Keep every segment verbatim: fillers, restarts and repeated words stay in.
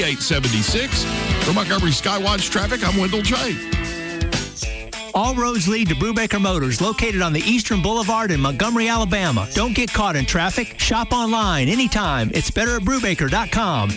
eight seventy-six. For Montgomery Skywatch Traffic, I'm Wendell Chait. All roads lead to Brubaker Motors, located on the Eastern Boulevard in Montgomery, Alabama. Don't get caught in traffic. Shop online anytime. It's better at brubaker dot com.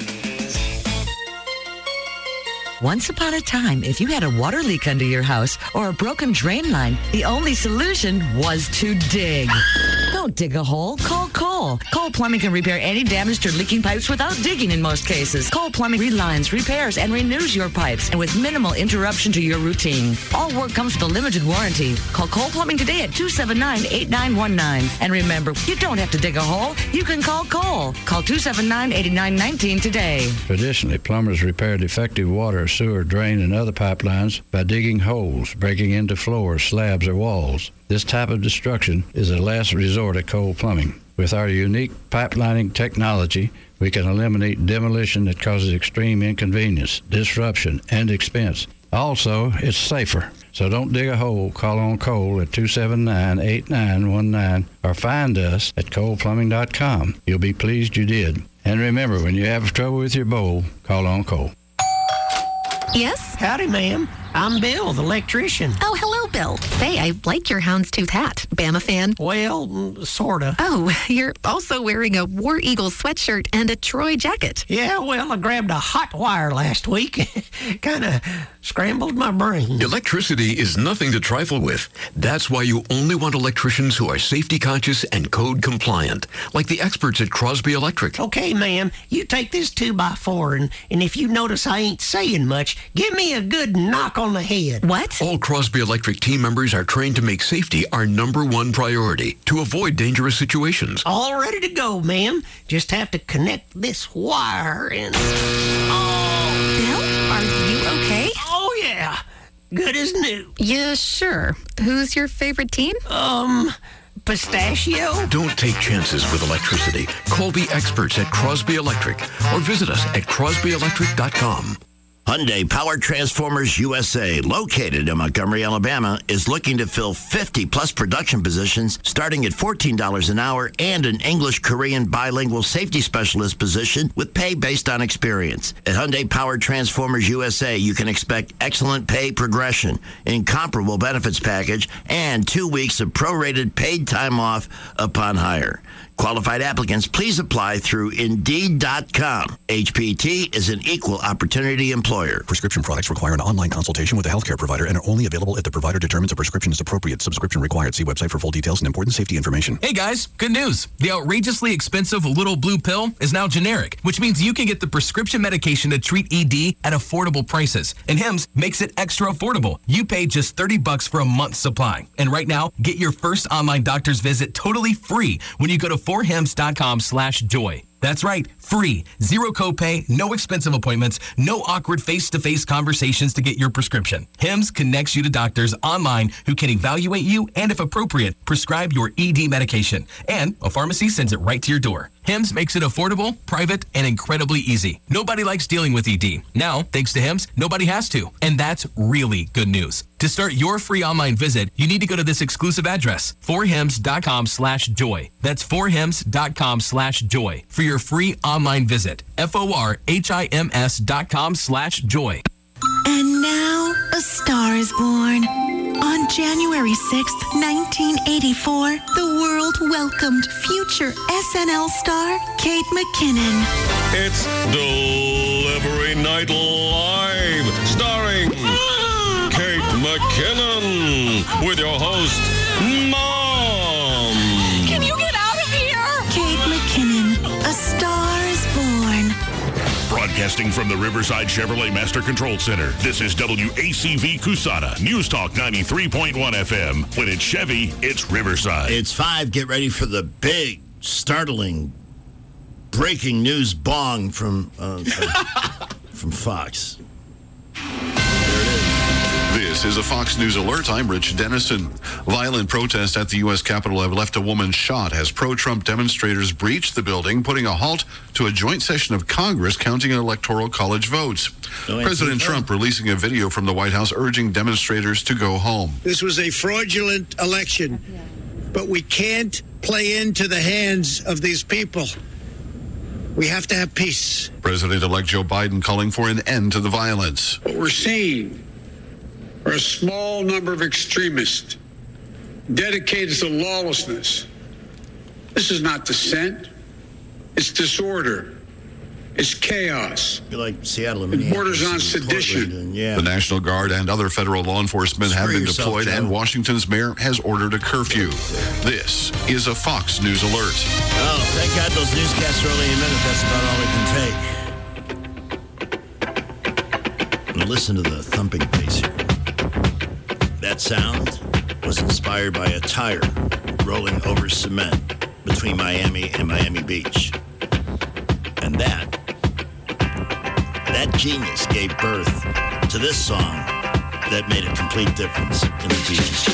Once upon a time, if you had a water leak under your house or a broken drain line, the only solution was to dig. Don't dig a hole. Call Cole. Cole Plumbing can repair any damaged or leaking pipes without digging in most cases. Cole Plumbing relines, repairs, and renews your pipes, and with minimal interruption to your routine. All work comes with a limited warranty. Call Cole Plumbing today at two seven nine, eight nine one nine. And remember, you don't have to dig a hole. You can call Cole. Call two seven nine, eight nine one nine today. Traditionally, plumbers repair defective water, sewer, drain, and other pipelines by digging holes, breaking into floors, slabs, or walls. This type of destruction is a last resort at Cole Plumbing. With our unique pipelining technology, we can eliminate demolition that causes extreme inconvenience, disruption, and expense. Also, it's safer. So don't dig a hole. Call on Cole at two seven nine, eight nine one nine or find us at cole plumbing dot com. You'll be pleased you did. And remember, when you have trouble with your bowl, call on Cole. Yes? Howdy, ma'am. I'm Bill, the electrician. Oh, hello, Bill. Say, I like your houndstooth hat. Bama fan? Well, mm, sorta. Oh, you're also wearing a War Eagle sweatshirt and a Troy jacket. Yeah, well, I grabbed a hot wire last week. Kind of scrambled my brain. Electricity is nothing to trifle with. That's why you only want electricians who are safety conscious and code compliant, like the experts at Crosby Electric. Okay, ma'am, you take this two by four, and, and if you notice I ain't saying much, give me a good knock on the head. What? All Crosby Electric team members are trained to make safety our number one priority to avoid dangerous situations. All ready to go, ma'am. Just have to connect this wire and... Oh! Bill, are you okay? Oh, yeah. Good as new. Yeah, sure. Who's your favorite team? Um... Pistachio? Don't take chances with electricity. Call the experts at Crosby Electric or visit us at crosby electric dot com. Hyundai Power Transformers U S A, located in Montgomery, Alabama, is looking to fill fifty plus production positions starting at fourteen dollars an hour and an English-Korean bilingual safety specialist position with pay based on experience. At Hyundai Power Transformers U S A, you can expect excellent pay progression, incomparable benefits package, and two weeks of prorated paid time off upon hire. Qualified applicants, please apply through Indeed dot com. H P T is an equal opportunity employer. Prescription products require an online consultation with a healthcare provider and are only available if the provider determines a prescription is appropriate. Subscription required. See website for full details and important safety information. Hey guys, good news. The outrageously expensive Little Blue Pill is now generic, which means you can get the prescription medication to treat E D at affordable prices. And Hims makes it extra affordable. You pay just thirty bucks for a month's supply. And right now, get your first online doctor's visit totally free when you go to four hims dot com slash joy. That's right, free, zero copay, no expensive appointments, no awkward face-to-face conversations to get your prescription. Hims connects you to doctors online who can evaluate you and, if appropriate, prescribe your E D medication. And a pharmacy sends it right to your door. Hims makes it affordable, private, and incredibly easy. Nobody likes dealing with E D. Now, thanks to Hims, nobody has to. And that's really good news. To start your free online visit, you need to go to this exclusive address, four hims dot com slash joy. That's four hims dot com slash joy for your free online visit. F O R H I M S dot com slash joy. And now, a star is born. On January sixth, nineteen eighty-four, the world welcomed future S N L star Kate McKinnon. It's Delivery Night Live, starring Kate McKinnon, with your host, Mom. Can you get out of here? Kate McKinnon, a star is born. Broadcasting from the Riverside Chevrolet Master Control Center, this is W A C V Cusana, News Talk ninety-three point one F M. When it's Chevy, it's Riverside. It's five. Get ready for the big, startling, breaking news bong from uh, uh, from Fox. This is a Fox News alert. I'm Rich Dennison. Violent protests at the U S Capitol have left a woman shot as pro-Trump demonstrators breached the building, putting a halt to a joint session of Congress counting electoral college votes. No President Trump releasing a video from the White House urging demonstrators to go home. This was a fraudulent election, but we can't play into the hands of these people. We have to have peace. President-elect Joe Biden calling for an end to the violence. What we're seeing are a small number of extremists dedicated to lawlessness. This is not dissent. It's disorder. It's chaos. You like Seattle, it borders on sedition. And, yeah. The National Guard and other federal law enforcement Screw have been yourself, deployed, Joe. and Washington's mayor has ordered a curfew. This is a Fox News alert. Oh, thank God those newscasts are only a minute. That's about all we can take. Now listen to the thumping bass here. That sound was inspired by a tire rolling over cement between Miami and Miami Beach. And that, that genius gave birth to this song that made a complete difference in the beaches.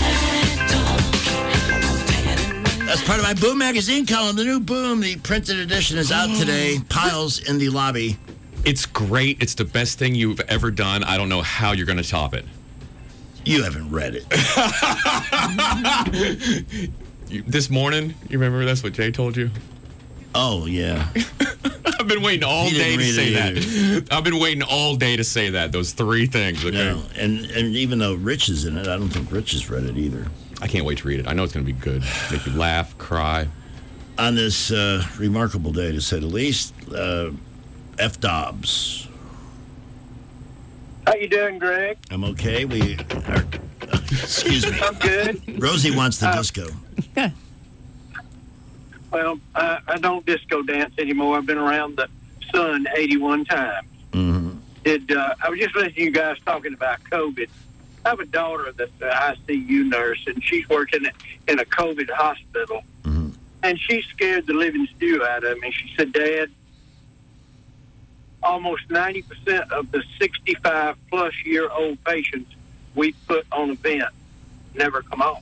That's part of my Boom magazine column. The new Boom, the printed edition, is out today. Piles in the lobby. It's great. It's the best thing you've ever done. I don't know how you're going to top it. You haven't read it. You, this morning, you remember that's what Jay told you? Oh, yeah. I've been waiting all He day didn't to read say it that. I've been waiting all day to say that. Those three things. Okay. No, and, and even though Rich is in it, I don't think Rich has read it either. I can't wait to read it. I know it's going to be good. Make you laugh, cry. On this uh, remarkable day, to say the least, uh, F. Dobbs. How you doing, Greg? I'm okay. We are. Uh, excuse me. I'm good. Rosie wants the Uh, disco. Well, I, I don't disco dance anymore. I've been around the sun eighty-one times. Mm-hmm. Did uh, I was just listening to you guys talking about COVID. I have a daughter that's an I C U nurse, and she's working in a COVID hospital. Mm-hmm. And she scared the living stew out of me. She said, Dad, almost ninety percent of the sixty-five plus year old patients we put on a vent never come on.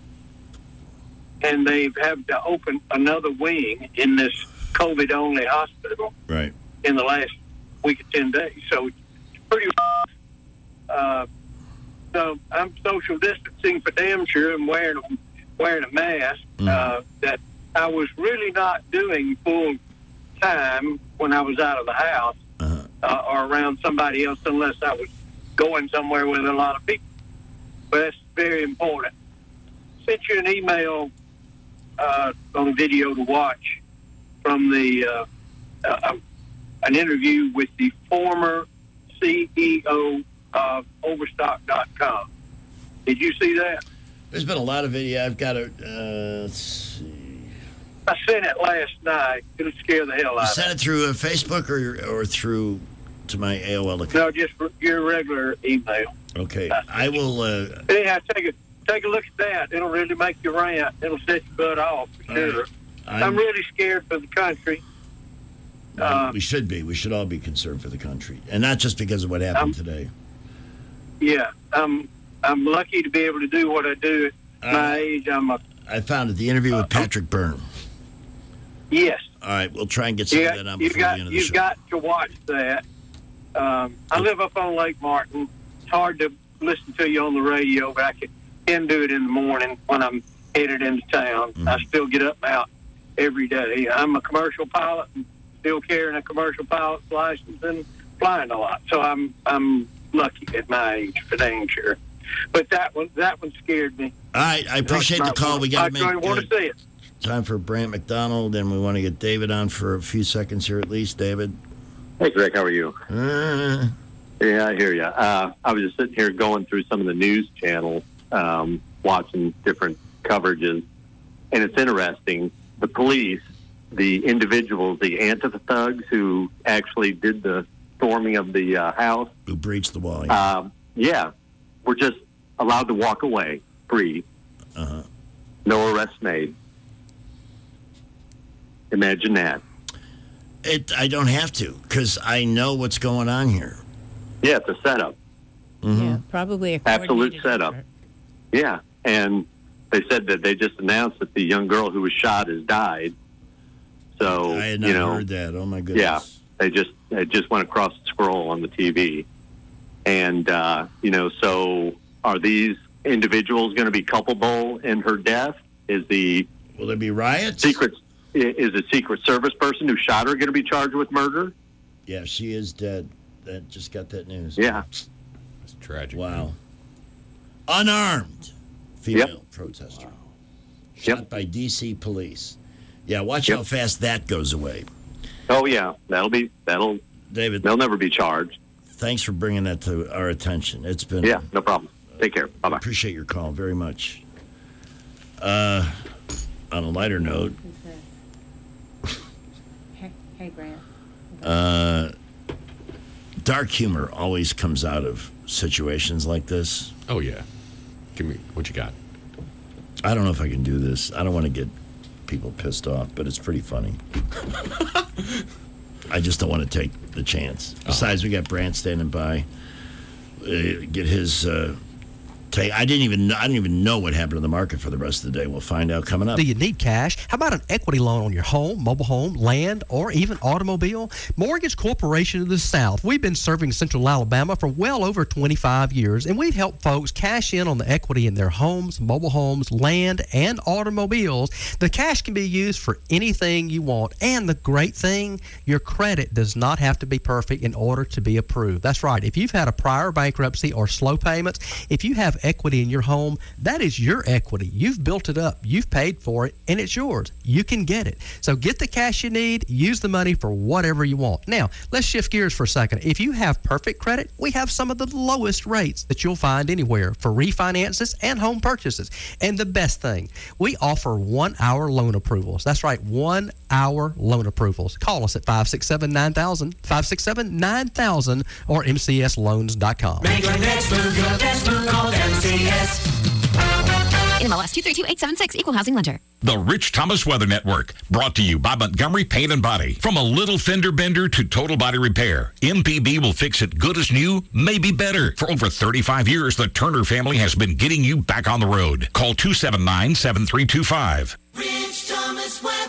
And they've had to open another wing in this COVID-only hospital Right. in the last week or ten days. So it's pretty rough. Uh, so I'm social distancing for damn sure and wearing a, wearing a mask uh, that I was really not doing full time when I was out of the house uh-huh. uh, or around somebody else unless I was going somewhere with a lot of people. But that's very important. Sent you an email uh, on a video to watch from the uh, uh, an interview with the former C E O of Overstock dot com. Did you see that? There's been a lot of video. I've got to, uh, let's see. I sent it last night. It'll scare the hell You out of sent me. it through uh, Facebook or or through to my A O L account? No, just your regular email. Okay. I will. Uh, Anyhow, take a take a look at that. It'll really make you rant. It'll set your butt off for sure. I'm- I'm really scared for the country. uh, we should be. We should all be concerned for the country. And not just because of what happened today. Yeah, I'm I'm lucky to be able to do what I do at my age. I'm a I found it. The interview with Patrick Byrne. yes. All right. We'll try and get some You of got, that on you've before got, the end of the you've show. got to watch that. Um, I live up on Lake Martin. It's hard to listen to you on the radio, but I can, can do it in the morning when I'm headed into town. Mm-hmm. I still get up and out every day. I'm a commercial pilot and still carrying a commercial pilot's license and flying a lot. So I'm I'm lucky at my age, for dang sure. But that one that one scared me. All right. I appreciate the call. We got to I make want uh, to see it. time for Brant McDonald, and we want to get David on for a few seconds here at least. David. Hey, Greg, how are you? Uh, Yeah, I hear you. Uh, I was just sitting here going through some of the news channels, um, watching different coverages, and it's interesting. The police, the individuals, the Antifa thugs who actually did the storming of the uh, house, who breached the wall. Yeah. um, yeah, were just allowed to walk away free. Uh-huh. No arrests made. Imagine that. It. I don't have to because I know what's going on here. Yeah, it's a setup. Mm-hmm. Yeah, probably a Absolute coordinated setup. effort. Yeah, and they said that they just announced that the young girl who was shot has died. So I had not you know, heard that. Oh my goodness. yeah, they just they just went across the scroll on the T V, and uh, you know, so are these individuals going to be culpable in her death? Is the will there be riots? Secret? is a Secret Service person who shot her going to be charged with murder? Yeah, she is dead. That just got that news. Yeah. It's tragic. Wow. Unarmed female Yep. protester. Shot Yep. by D C police. Yeah, watch Yep. how fast that goes away. Oh, yeah. That'll be, that'll, David, they'll never be charged. thanks for bringing that to our attention. It's been. Yeah, no problem. Take care. Bye-bye. Appreciate your call very much. Uh, on a lighter note, Hey, hey, Grant. uh, dark humor always comes out of situations like this. Oh, yeah. Give me what you got. I don't know if I can do this. I don't want to get people pissed off, but it's pretty funny. I just don't want to take the chance. Besides, we got Brant standing by. Uh, get his uh, take. I didn't even. Know, I didn't even know what happened in the market for the rest of the day. We'll find out coming up. Do you need cash? How about an equity loan on your home, mobile home, land, or even automobile? Mortgage Corporation of the South. We've been serving Central Alabama for well over twenty-five years, and we've helped folks cash in on the equity in their homes, mobile homes, land, and automobiles. The cash can be used for anything you want, and the great thing, your credit does not have to be perfect in order to be approved. That's right. If you've had a prior bankruptcy or slow payments, if you have equity in your home, that is your equity. You've built it up. You've paid for it, and it's yours. You can get it. So get the cash you need. Use the money for whatever you want. Now, let's shift gears for a second. If you have perfect credit, we have some of the lowest rates that you'll find anywhere for refinances and home purchases. And the best thing, we offer one-hour loan approvals. That's right, one-hour loan approvals. Call us at five six seven, nine thousand, five six seven, nine thousand, or m c s loans dot com. Make your next move your best move. Call M C S. N M L S two three two eight seven six, Equal Housing Lender. The Rich Thomas Weather Network, brought to you by Montgomery Paint and Body. From a little fender bender to total body repair, M P B will fix it good as new, maybe better. For over thirty-five years, the Turner family has been getting you back on the road. Call two seven nine, seven three two five. Rich Thomas Weather.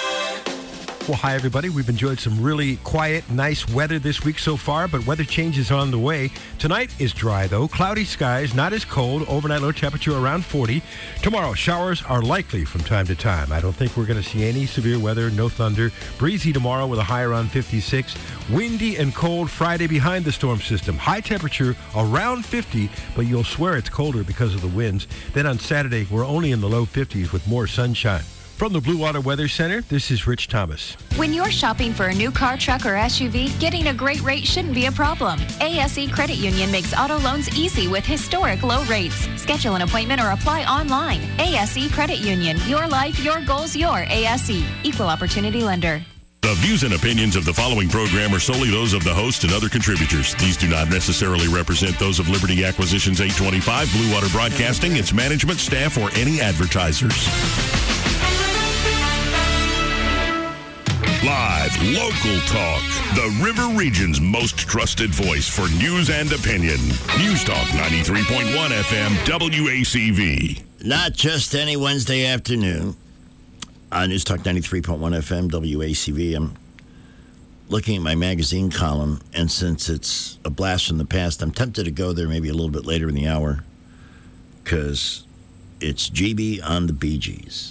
Well, hi, everybody. We've enjoyed some really quiet, nice weather this week so far, but weather changes on the way. Tonight is dry, though. Cloudy skies, not as cold. Overnight low temperature around forty. Tomorrow, showers are likely from time to time. I don't think we're going to see any severe weather, no thunder. Breezy tomorrow with a high around fifty-six. Windy and cold Friday behind the storm system. High temperature around fifty, but you'll swear it's colder because of the winds. Then on Saturday, we're only in the low fifties with more sunshine. From the Blue Water Weather Center, this is Rich Thomas. When you're shopping for a new car, truck, or S U V, getting a great rate shouldn't be a problem. A S E Credit Union makes auto loans easy with historic low rates. Schedule an appointment or apply online. A S E Credit Union. Your life, your goals, your A S E. Equal Opportunity Lender. The views and opinions of the following program are solely those of the host and other contributors. These do not necessarily represent those of Liberty Acquisitions eight twenty-five, Blue Water Broadcasting, its management, staff, or any advertisers. Live, local talk. The River Region's most trusted voice for news and opinion. News Talk ninety-three point one F M, W A C V. Not just any Wednesday afternoon. Uh, News Talk ninety-three point one F M, W A C V. I'm looking at my magazine column, and since it's a blast from the past, I'm tempted to go there maybe a little bit later in the hour because it's G B on the Bee Gees.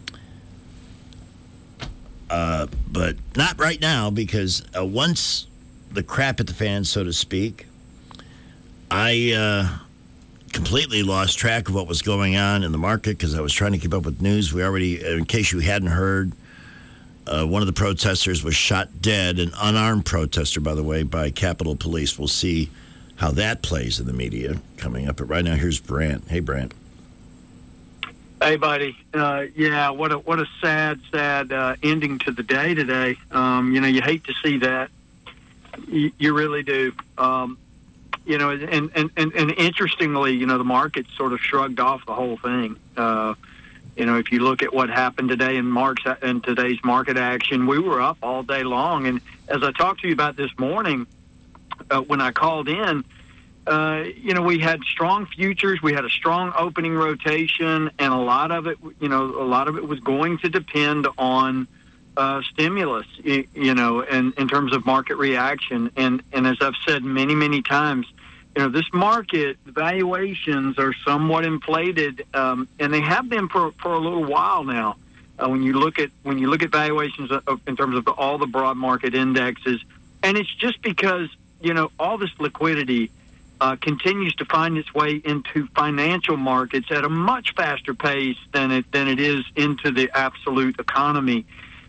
Uh, but not right now, because uh, once the crap at the fan, so to speak, I uh, completely lost track of what was going on in the market because I was trying to keep up with news. We already, in case you hadn't heard, uh, one of the protesters was shot dead, an unarmed protester, by the way, by Capitol Police. We'll see how that plays in the media coming up. But right now, here's Brant. Hey, Brant. Hey, buddy. Uh, yeah, what a what a sad, sad uh, ending to the day today. Um, you know, you hate to see that. You, you really do. Um, you know, and, and, and, and interestingly, you know, the market sort of shrugged off the whole thing. Uh, you know, if you look at what happened today in Mark's in today's market action, we were up all day long. And as I talked to you about this morning, uh, when I called in, Uh, you know, we had strong futures. We had a strong opening rotation, and a lot of it, you know, a lot of it was going to depend on uh, stimulus, you, you know, and in terms of market reaction. And, and as I've said many, many times, you know, this market valuations are somewhat inflated, um, and they have been for, for a little while now. uh, when you look at when you look at valuations of, in terms of all the broad market indexes, and it's just because you know all this liquidity uh, continues to find its way into financial markets at a much faster pace than it than it is into the absolute economy,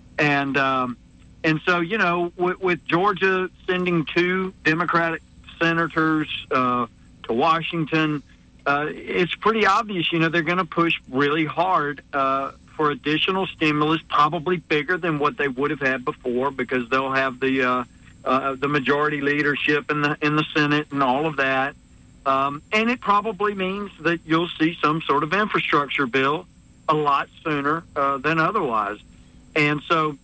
and um, and so you know with, with Georgia sending two Democratic senators uh, to Washington. Uh, it's pretty obvious, you know, they're going to push really hard uh, for additional stimulus, probably bigger than what they would have had before, because they'll have the uh, uh, the majority leadership in the in the Senate and all of that. Um, and it probably means that you'll see some sort of infrastructure bill a lot sooner uh, than otherwise. And so,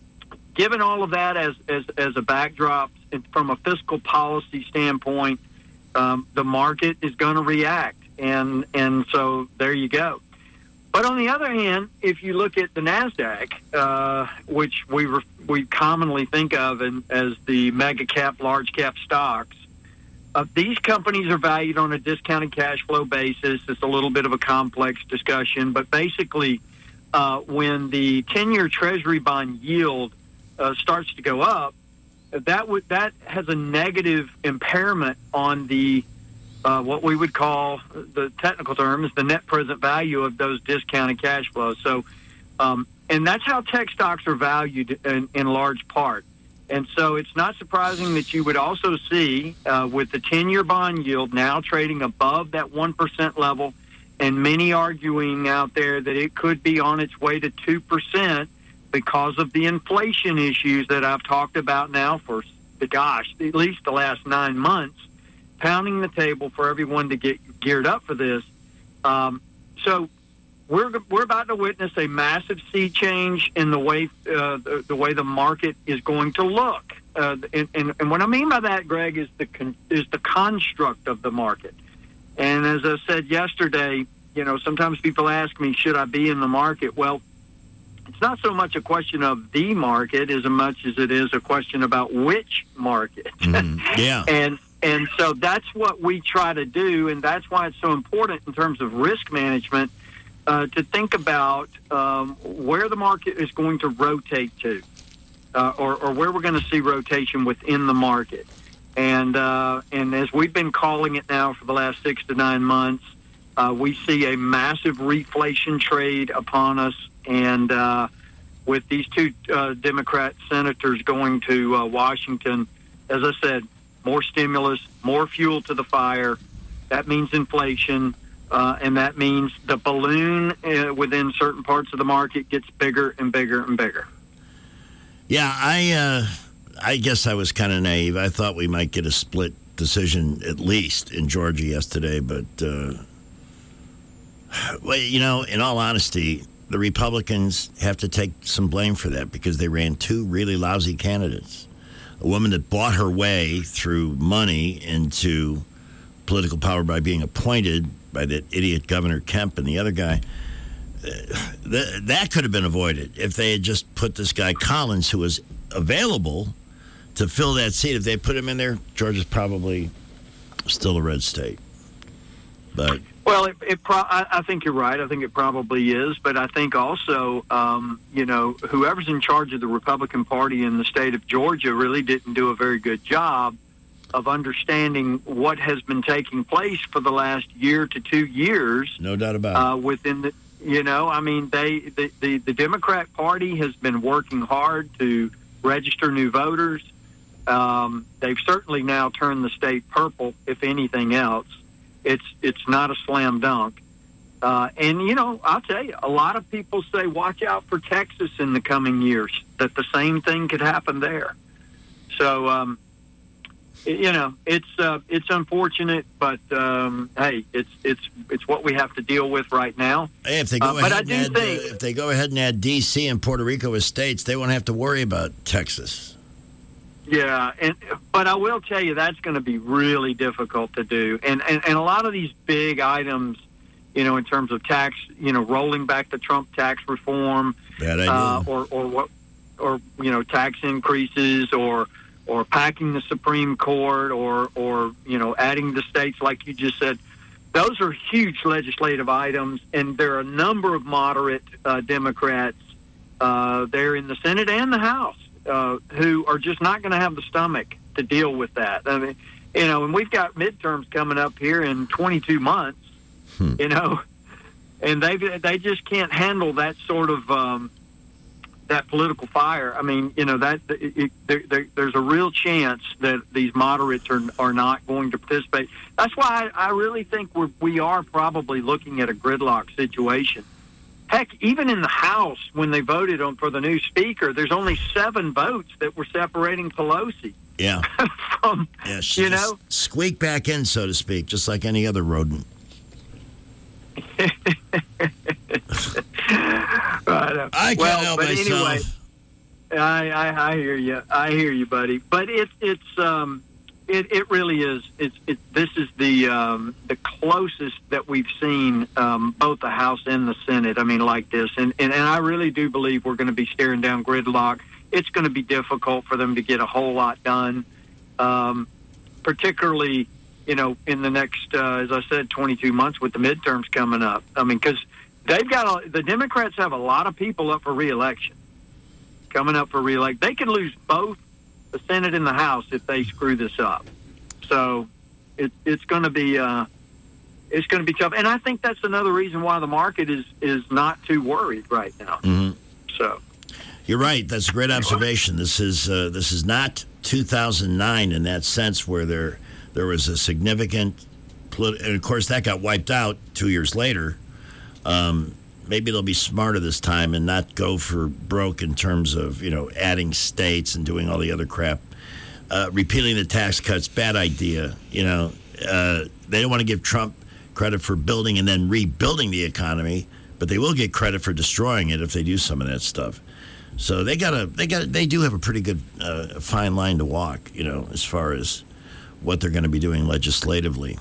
given all of that as as, as a backdrop, and from a fiscal policy standpoint, Um, the market is going to react, and and so there you go. But on the other hand, if you look at the NASDAQ, uh, which we re- we commonly think of in, as the mega cap, large cap stocks, uh, these companies are valued on a discounted cash flow basis. It's a little bit of a complex discussion, but basically, uh, when the ten-year Treasury bond yield uh, starts to go up, that would that has a negative impairment on the uh, what we would call, the technical term is the net present value of those discounted cash flows. So, um, and that's how tech stocks are valued in, in large part. And so it's not surprising that you would also see uh, with the ten-year bond yield now trading above that one percent level, and many arguing out there that it could be on its way to two percent. Because of the inflation issues that I've talked about now for, gosh, at least the last nine months, pounding the table for everyone to get geared up for this. Um, so we're we're about to witness a massive sea change in the way uh, the, the way the market is going to look. Uh, and, and, and what I mean by that, Greg, is the con- is the construct of the market. And as I said yesterday, you know, sometimes people ask me, should I be in the market? Well, it's not so much a question of the market as much as it is a question about which market. Mm, yeah. and and so that's what we try to do, and that's why it's so important in terms of risk management uh, to think about um, where the market is going to rotate to, uh, or, or where we're going to see rotation within the market. And uh, and as we've been calling it now for the last six to nine months, uh, we see a massive reflation trade upon us. And uh, with these two uh, Democrat senators going to uh, Washington, as I said, more stimulus, more fuel to the fire. That means inflation, uh, and that means the balloon uh, within certain parts of the market gets bigger and bigger and bigger. Yeah, I uh, I guess I was kind of naive. I thought we might get a split decision at least in Georgia yesterday, but uh, well, you know, in all honesty, the Republicans have to take some blame for that because they ran two really lousy candidates. A woman that bought her way through money into political power by being appointed by that idiot Governor Kemp, and the other guy. Uh, th- that could have been avoided if they had just put this guy Collins, who was available to fill that seat. If they put him in there, Georgia's probably still a red state. But Well, it, it pro- I, I think you're right. I think it probably is. But I think also, um, you know, whoever's in charge of the Republican Party in the state of Georgia really didn't do a very good job of understanding what has been taking place for the last year to two years. No doubt about uh, it. Within the, you know, I mean, they the, the, the Democrat Party has been working hard to register new voters. Um, they've certainly now turned the state purple, if anything else. It's it's not a slam dunk. Uh, and, you know, I'll tell you, a lot of people say watch out for Texas in the coming years, that the same thing could happen there. So, um, you know, it's uh, it's unfortunate, but, um, hey, it's it's it's what we have to deal with right now. Hey, if they go uh, but I ahead do and add, think, uh, if they go ahead and add D C and Puerto Rico as states, they won't have to worry about Texas. Yeah, and but I will tell you that's going to be really difficult to do, and, and and a lot of these big items, you know, in terms of tax, you know, rolling back the Trump tax reform, Bad idea. Uh, or or what, or you know, tax increases, or or packing the Supreme Court, or or you know, adding the states, like you just said. Those are huge legislative items, and there are a number of moderate uh, Democrats uh, there in the Senate and the House uh, who are just not going to have the stomach to deal with that. I mean, you know, and we've got midterms coming up here in twenty-two months, hmm. you know, and they they just can't handle that sort of um, that political fire. I mean, you know, that it, it, there, there, there's a real chance that these moderates are are not going to participate. That's why I, I really think we're we are probably looking at a gridlock situation. Heck, even in the House, when they voted on for the new speaker, there's only seven votes that were separating Pelosi. Yeah. From, yeah, she you just know, squeak back in, so to speak, just like any other rodent. I can't well, help but myself. Anyway, I, I I hear you. I hear you, buddy. But it's it's um it, it really is. It's it. This is the um the closest that we've seen um both the House and the Senate. I mean, like this, and and, and I really do believe we're going to be staring down gridlock. It's going to be difficult for them to get a whole lot done, um, particularly, you know, in the next, uh, as I said, twenty-two months with the midterms coming up. I mean, because they've got a, the Democrats have a lot of people up for reelection, coming up for reelect. They could lose both the Senate and the House if they screw this up. So it, it's going to be uh, it's going to be tough, and I think that's another reason why the market is is not too worried right now. Mm-hmm. So. You're right. That's a great observation. This is uh, this is not two thousand nine in that sense, where there there was a significant, polit- and of course that got wiped out two years later. Um, maybe they'll be smarter this time and not go for broke in terms of, you know, adding states and doing all the other crap. Uh, repealing the tax cuts, bad idea. You know, uh, they don't want to give Trump credit for building and then rebuilding the economy, but they will get credit for destroying it if they do some of that stuff. So they got a, they got, they do have a pretty good, uh, fine line to walk, you know, as far as what they're going to be doing legislatively.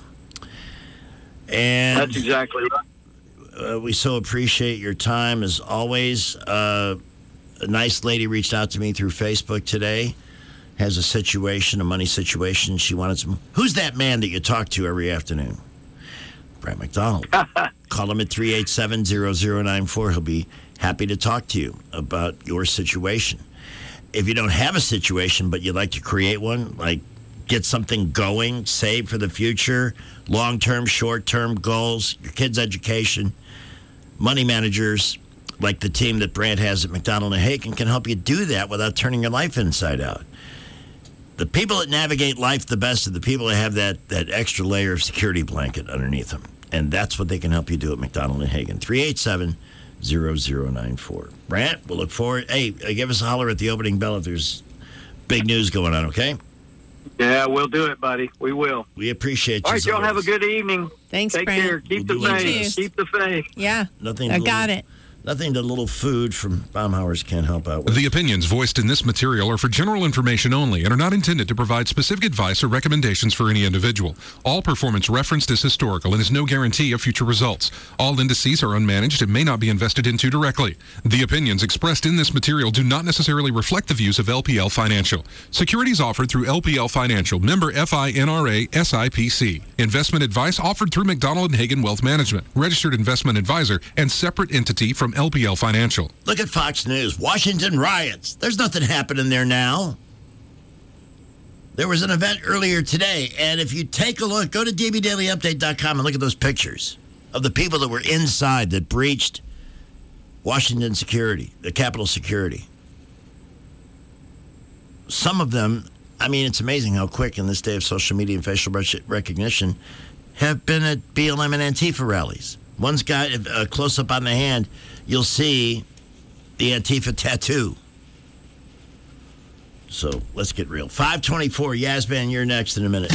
And that's exactly right. Uh, we so appreciate your time as always. Uh, a nice lady reached out to me through Facebook today. Has a situation, a money situation. She wanted some. Who's that man that you talk to every afternoon? Brad McDonald. Call him at three eight seven, zero zero nine four. He'll be happy to talk to you about your situation. If you don't have a situation, but you'd like to create one, like get something going, save for the future, long-term, short-term goals, your kids' education, money managers like the team that Brad has at McDonald and Hagen can help you do that without turning your life inside out. The people that navigate life the best are the people that have that, that extra layer of security blanket underneath them. And that's what they can help you do at McDonald and Hagen. three eight seven, zero zero nine four. Brant, we'll look forward. Hey, give us a holler at the opening bell if there's big news going on, okay? Yeah, we'll do it, buddy. We will. We appreciate you. All right, y'all have a good evening. Thanks, Take Brant. care. Keep We'll the do faith. Keep the faith. Yeah. Nothing I little, got it. Nothing that little food from Baumhauer's can't help out with. The opinions voiced in this material are for general information only and are not intended to provide specific advice or recommendations for any individual. All performance referenced is historical and is no guarantee of future results. All indices are unmanaged and may not be invested into directly. The opinions expressed in this material do not necessarily reflect the views of L P L Financial. Securities offered through L P L Financial, member FINRA S I P C. Investment advice offered through McDonald and Hagen Wealth Management, registered investment advisor, and separate entity from L P L Financial. Look at Fox News. Washington riots. There's nothing happening there now. There was an event earlier today, and if you take a look, go to d b daily update dot com and look at those pictures of the people that were inside that breached Washington security, the Capitol security. Some of them, I mean, it's amazing how quick in this day of social media and facial recognition have been at B L M and Antifa rallies. One's got a close-up on the hand. You'll see the Antifa tattoo. So let's get real. five twenty-four, Yazban, you're next in a minute.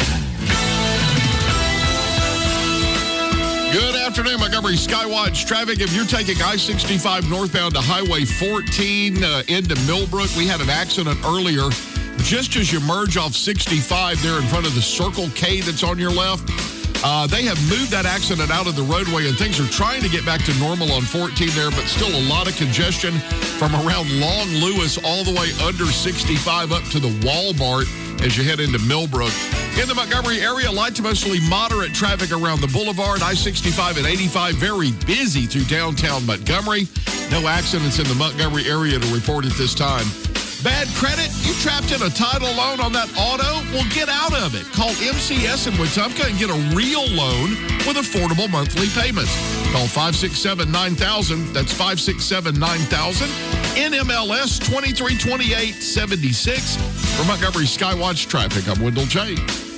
Good afternoon, Montgomery Skywatch traffic. If you're taking I sixty-five northbound to Highway fourteen uh, into Millbrook, we had an accident earlier. Just as you merge off sixty-five there in front of the Circle K that's on your left, Uh, they have moved that accident out of the roadway, and things are trying to get back to normal on fourteen there, but still a lot of congestion from around Long Lewis all the way under sixty-five up to the Walmart as you head into Millbrook. In the Montgomery area, light to mostly moderate traffic around the boulevard, I sixty-five and eighty-five, very busy through downtown Montgomery. No accidents in the Montgomery area to report at this time. Bad credit? You trapped in a title loan on that auto? Well, get out of it. Call M C S in Wetumpka and get a real loan with affordable monthly payments. Call five six seven, nine thousand. That's five six seven, nine thousand. N M L S twenty-three twenty-eight seventy-six. For Montgomery Skywatch Traffic, I'm Wendell J.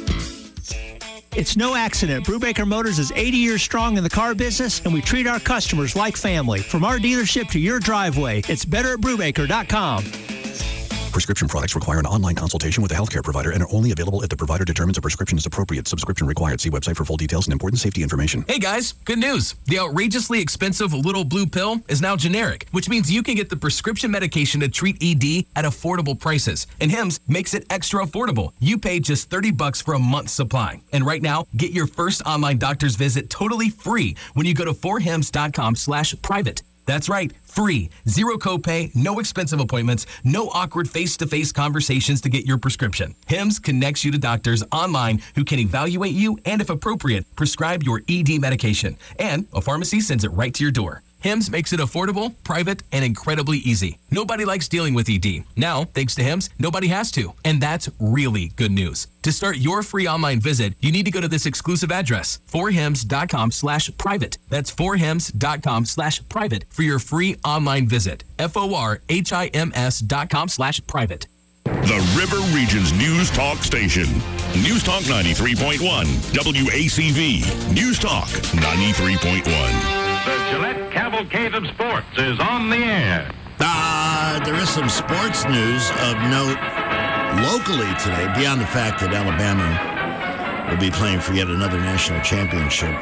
It's no accident. Brubaker Motors is eighty years strong in the car business, and we treat our customers like family. From our dealership to your driveway, it's better at brubaker dot com. Prescription products require an online consultation with a healthcare provider and are only available if the provider determines a prescription is appropriate. Subscription required. See website for full details and important safety information. Hey guys, good news. The outrageously expensive little blue pill is now generic, which means you can get the prescription medication to treat E D at affordable prices. And Hims makes it extra affordable. You pay just thirty bucks for a month's supply. And right now, get your first online doctor's visit totally free when you go to four hims dot com slash private. That's right, free. Zero copay, no expensive appointments, no awkward face-to-face conversations to get your prescription. Hims connects you to doctors online who can evaluate you and, if appropriate, prescribe your E D medication. And a pharmacy sends it right to your door. Hims makes it affordable, private, and incredibly easy. Nobody likes dealing with E D. Now, thanks to Hims, nobody has to. And that's really good news. To start your free online visit, you need to go to this exclusive address, four hims dot com slash private. That's four hims dot com slash private for your free online visit. F O R H I M S dot com slash private. The River Region's News Talk Station. News Talk ninety-three point one. W A C V. News Talk ninety-three point one. The Gillette Cavalcade of Sports is on the air. Uh, there is some sports news of note locally today, beyond the fact that Alabama will be playing for yet another national championship.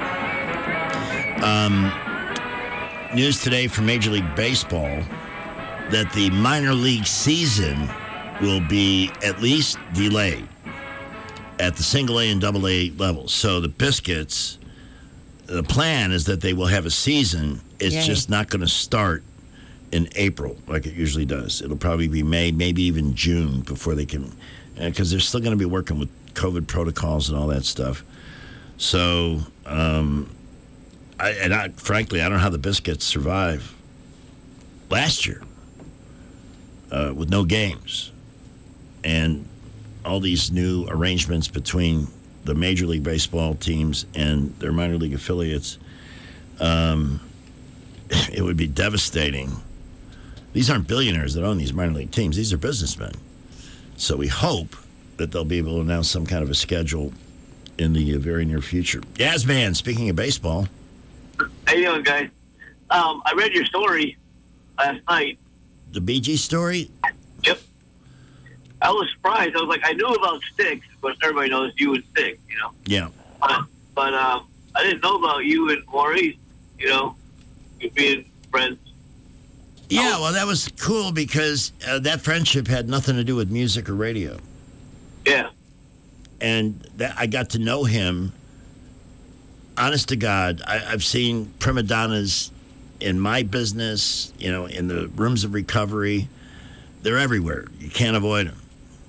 Um, news today from Major League Baseball that the minor league season will be at least delayed at the single A and double A levels. So the Biscuits, the plan is that they will have a season. It's Yay. just not going to start in April like it usually does. It'll probably be May, maybe even June before they can, because they're still going to be working with COVID protocols and all that stuff. So, um, I, and I, frankly, I don't know how the Biscuits survived last year uh, with no games and all these new arrangements between the Major League Baseball teams and their minor league affiliates. Um, it would be devastating. These aren't billionaires that own these minor league teams. These are businessmen. So we hope that they'll be able to announce some kind of a schedule in the very near future. Yazman, speaking of baseball. How you doing, guys? Um, I read your story last night. The Bee Gees story? Yep. I was surprised. I was like, I knew about Styx, but everybody knows you and Styx, you know? Yeah. But, but um, I didn't know about you and Maurice, you know, you being friends. Yeah, well, that was cool because uh, that friendship had nothing to do with music or radio. Yeah. And that, I got to know him. Honest to God, I, I've seen prima donnas in my business, you know, in the rooms of recovery. They're everywhere. You can't avoid them.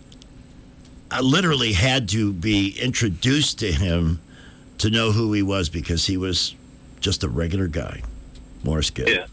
I literally had to be introduced to him to know who he was because he was just a regular guy, Morris Gibb. Yeah.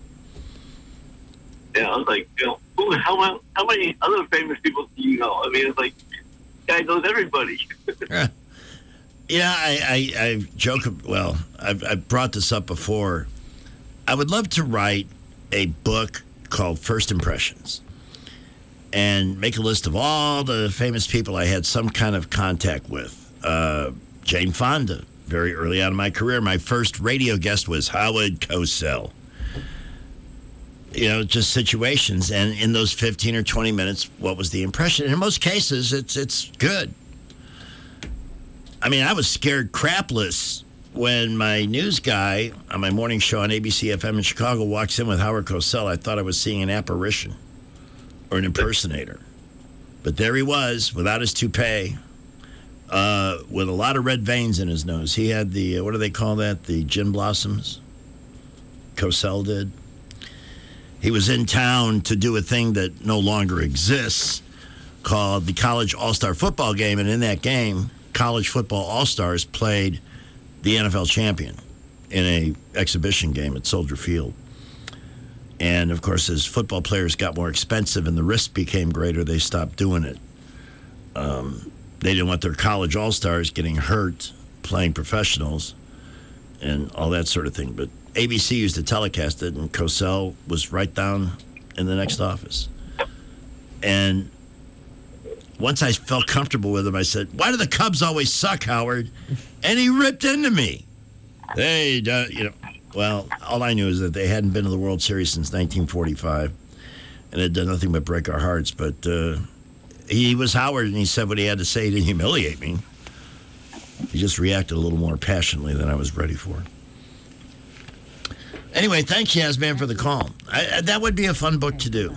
Yeah, I was like, you know, who, how, how many other famous people do you know? I mean, it's like, guy knows everybody. Yeah, I, I, I joke, well, I've, I've brought this up before. I would love to write a book called First Impressions and make a list of all the famous people I had some kind of contact with. Uh, Jane Fonda, very early on in my career. My first radio guest was Howard Cosell. You know, just situations. And in those fifteen or twenty minutes, what was the impression? And in most cases, it's it's good. I mean, I was scared crapless when my news guy on my morning show on A B C F M in Chicago walks in with Howard Cosell. I thought I was seeing an apparition or an impersonator. But there he was, without his toupee, uh, with a lot of red veins in his nose. He had the, uh, what do they call that? The gin blossoms? Cosell did. He was in town to do a thing that no longer exists called the College All-Star Football Game. And in that game, College Football All-Stars played the N F L champion in a exhibition game at Soldier Field. And, of course, as football players got more expensive and the risk became greater, they stopped doing it. Um, they didn't want their college all-stars getting hurt playing professionals and all that sort of thing. But A B C used to telecast it, and Cosell was right down in the next office. And once I felt comfortable with him, I said, "Why do the Cubs always suck, Howard?" And he ripped into me. They, uh, you know, well, all I knew is that they hadn't been to the World Series since nineteen forty-five, and it did nothing but break our hearts. But uh, he was Howard, and he said what he had to say to humiliate me. He just reacted a little more passionately than I was ready for. Anyway, thanks, Yasman, for the call. I, I, that would be a fun book to do.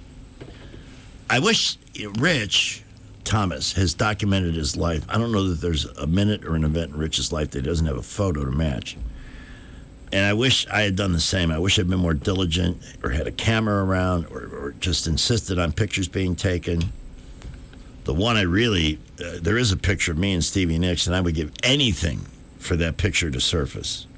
I wish Rich Thomas has documented his life. I don't know that there's a minute or an event in Rich's life that doesn't have a photo to match. And I wish I had done the same. I wish I'd been more diligent or had a camera around or, or just insisted on pictures being taken. The one I really, uh, there is a picture of me and Stevie Nicks, and I would give anything for that picture to surface.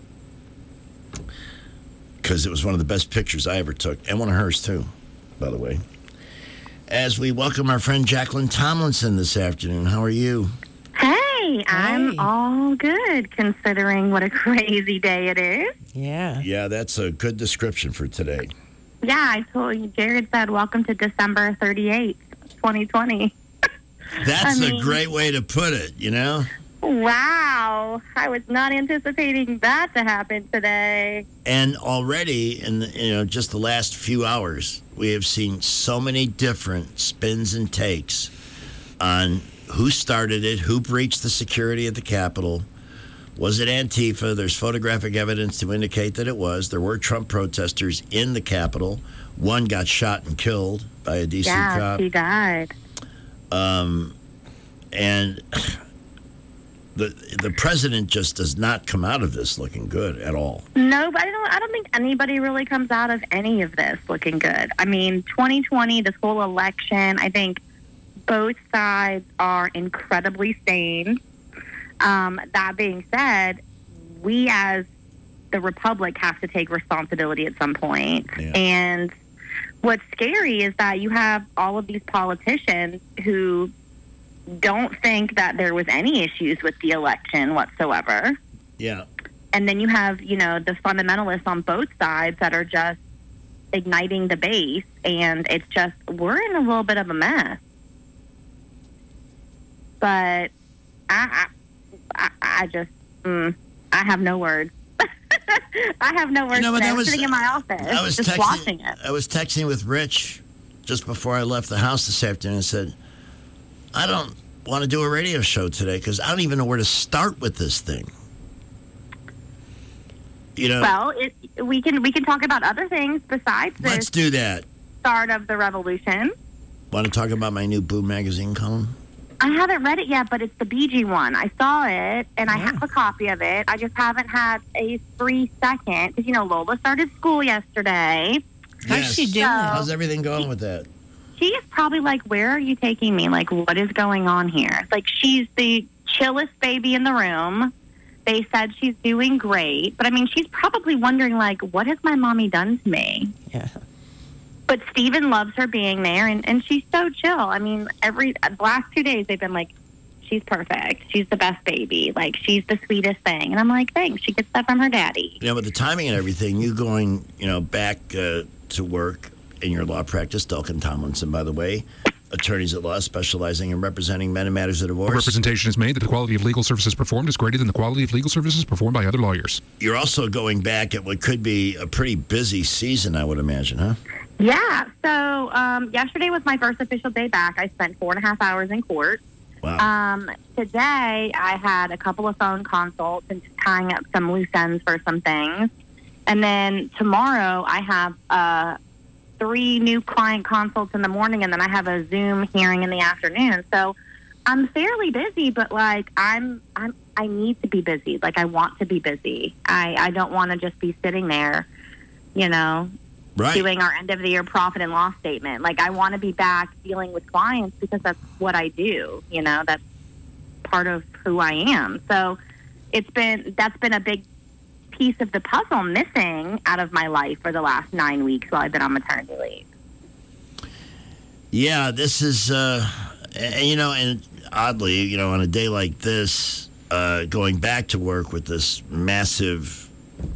Because it was one of the best pictures I ever took, and one of hers too, by the way. As we welcome our friend Jacqueline Tomlinson this afternoon. How are you? Hey, I'm all good considering what a crazy day it is. Yeah. Yeah, that's a good description for today. Yeah, I told you, Jared said, welcome to December thirty-eighth, twenty twenty. That's I a mean, great way to put it, you know? Wow. I was not anticipating that to happen today. And already in the, you know just the last few hours, we have seen so many different spins and takes on who started it, who breached the security at the Capitol. Was it Antifa? There's photographic evidence to indicate that it was. There were Trump protesters in the Capitol. One got shot and killed by a D C yeah, cop. he died. Um, and the the president just does not come out of this looking good at all. No, but I don't. I don't think anybody really comes out of any of this looking good. I mean, twenty twenty, this whole election, I think both sides are incredibly sane. Um, that being said, we as the Republic have to take responsibility at some point. Yeah. And what's scary is that you have all of these politicians who don't think that there was any issues with the election whatsoever. Yeah. And then you have, you know, the fundamentalists on both sides that are just igniting the base, and it's just, we're in a little bit of a mess. But I, I, I just, mm, I have no words. I have no words. You know, but today. I I'm was- sitting in my office, I was just texting, watching it. I was texting with Rich just before I left the house this afternoon and said, I don't want to do a radio show today because I don't even know where to start with this thing. You know, Well, it, we can we can talk about other things besides let's this do that. start of the revolution. Want to talk about my new Boom magazine column? I haven't read it yet, but it's the B G one. I saw it, and I have a copy of it. I just haven't had a free second because, you know, Lola started school yesterday. How's she doing? How's everything going with that? She is probably like, where are you taking me? Like, what is going on here? Like, she's the chillest baby in the room. They said she's doing great. But, I mean, she's probably wondering, like, what has my mommy done to me? Yeah. But Steven loves her being there, and, and she's so chill. I mean, every the last two days they've been like, she's perfect. She's the best baby. Like, she's the sweetest thing. And I'm like, thanks. She gets that from her daddy. You know, with the timing and everything, you going, you know, back uh, to work in your law practice, Delkin Tomlinson, by the way, attorneys at law specializing in representing men in matters of A divorce. representation is made that the quality of legal services performed is greater than the quality of legal services performed by other lawyers. You're also going back at what could be a pretty busy season, I would imagine, huh? Yeah. So um, yesterday was my first official day back. I spent four and a half hours in court. Wow. Um, today I had a couple of phone consults and just tying up some loose ends for some things. And then tomorrow I have uh, three new client consults in the morning, and then I have a Zoom hearing in the afternoon. So I'm fairly busy, but like I'm, I'm, I need to be busy. Like I want to be busy. I, I don't want to just be sitting there, you know, right. doing our end of the year profit and loss statement. Like I want to be back dealing with clients because that's what I do. You know, that's part of who I am. So it's been, that's been a big piece of the puzzle missing out of my life for the last nine weeks while I've been on maternity leave. Yeah, this is, uh, and, you know, and oddly, you know, on a day like this, uh, going back to work with this massive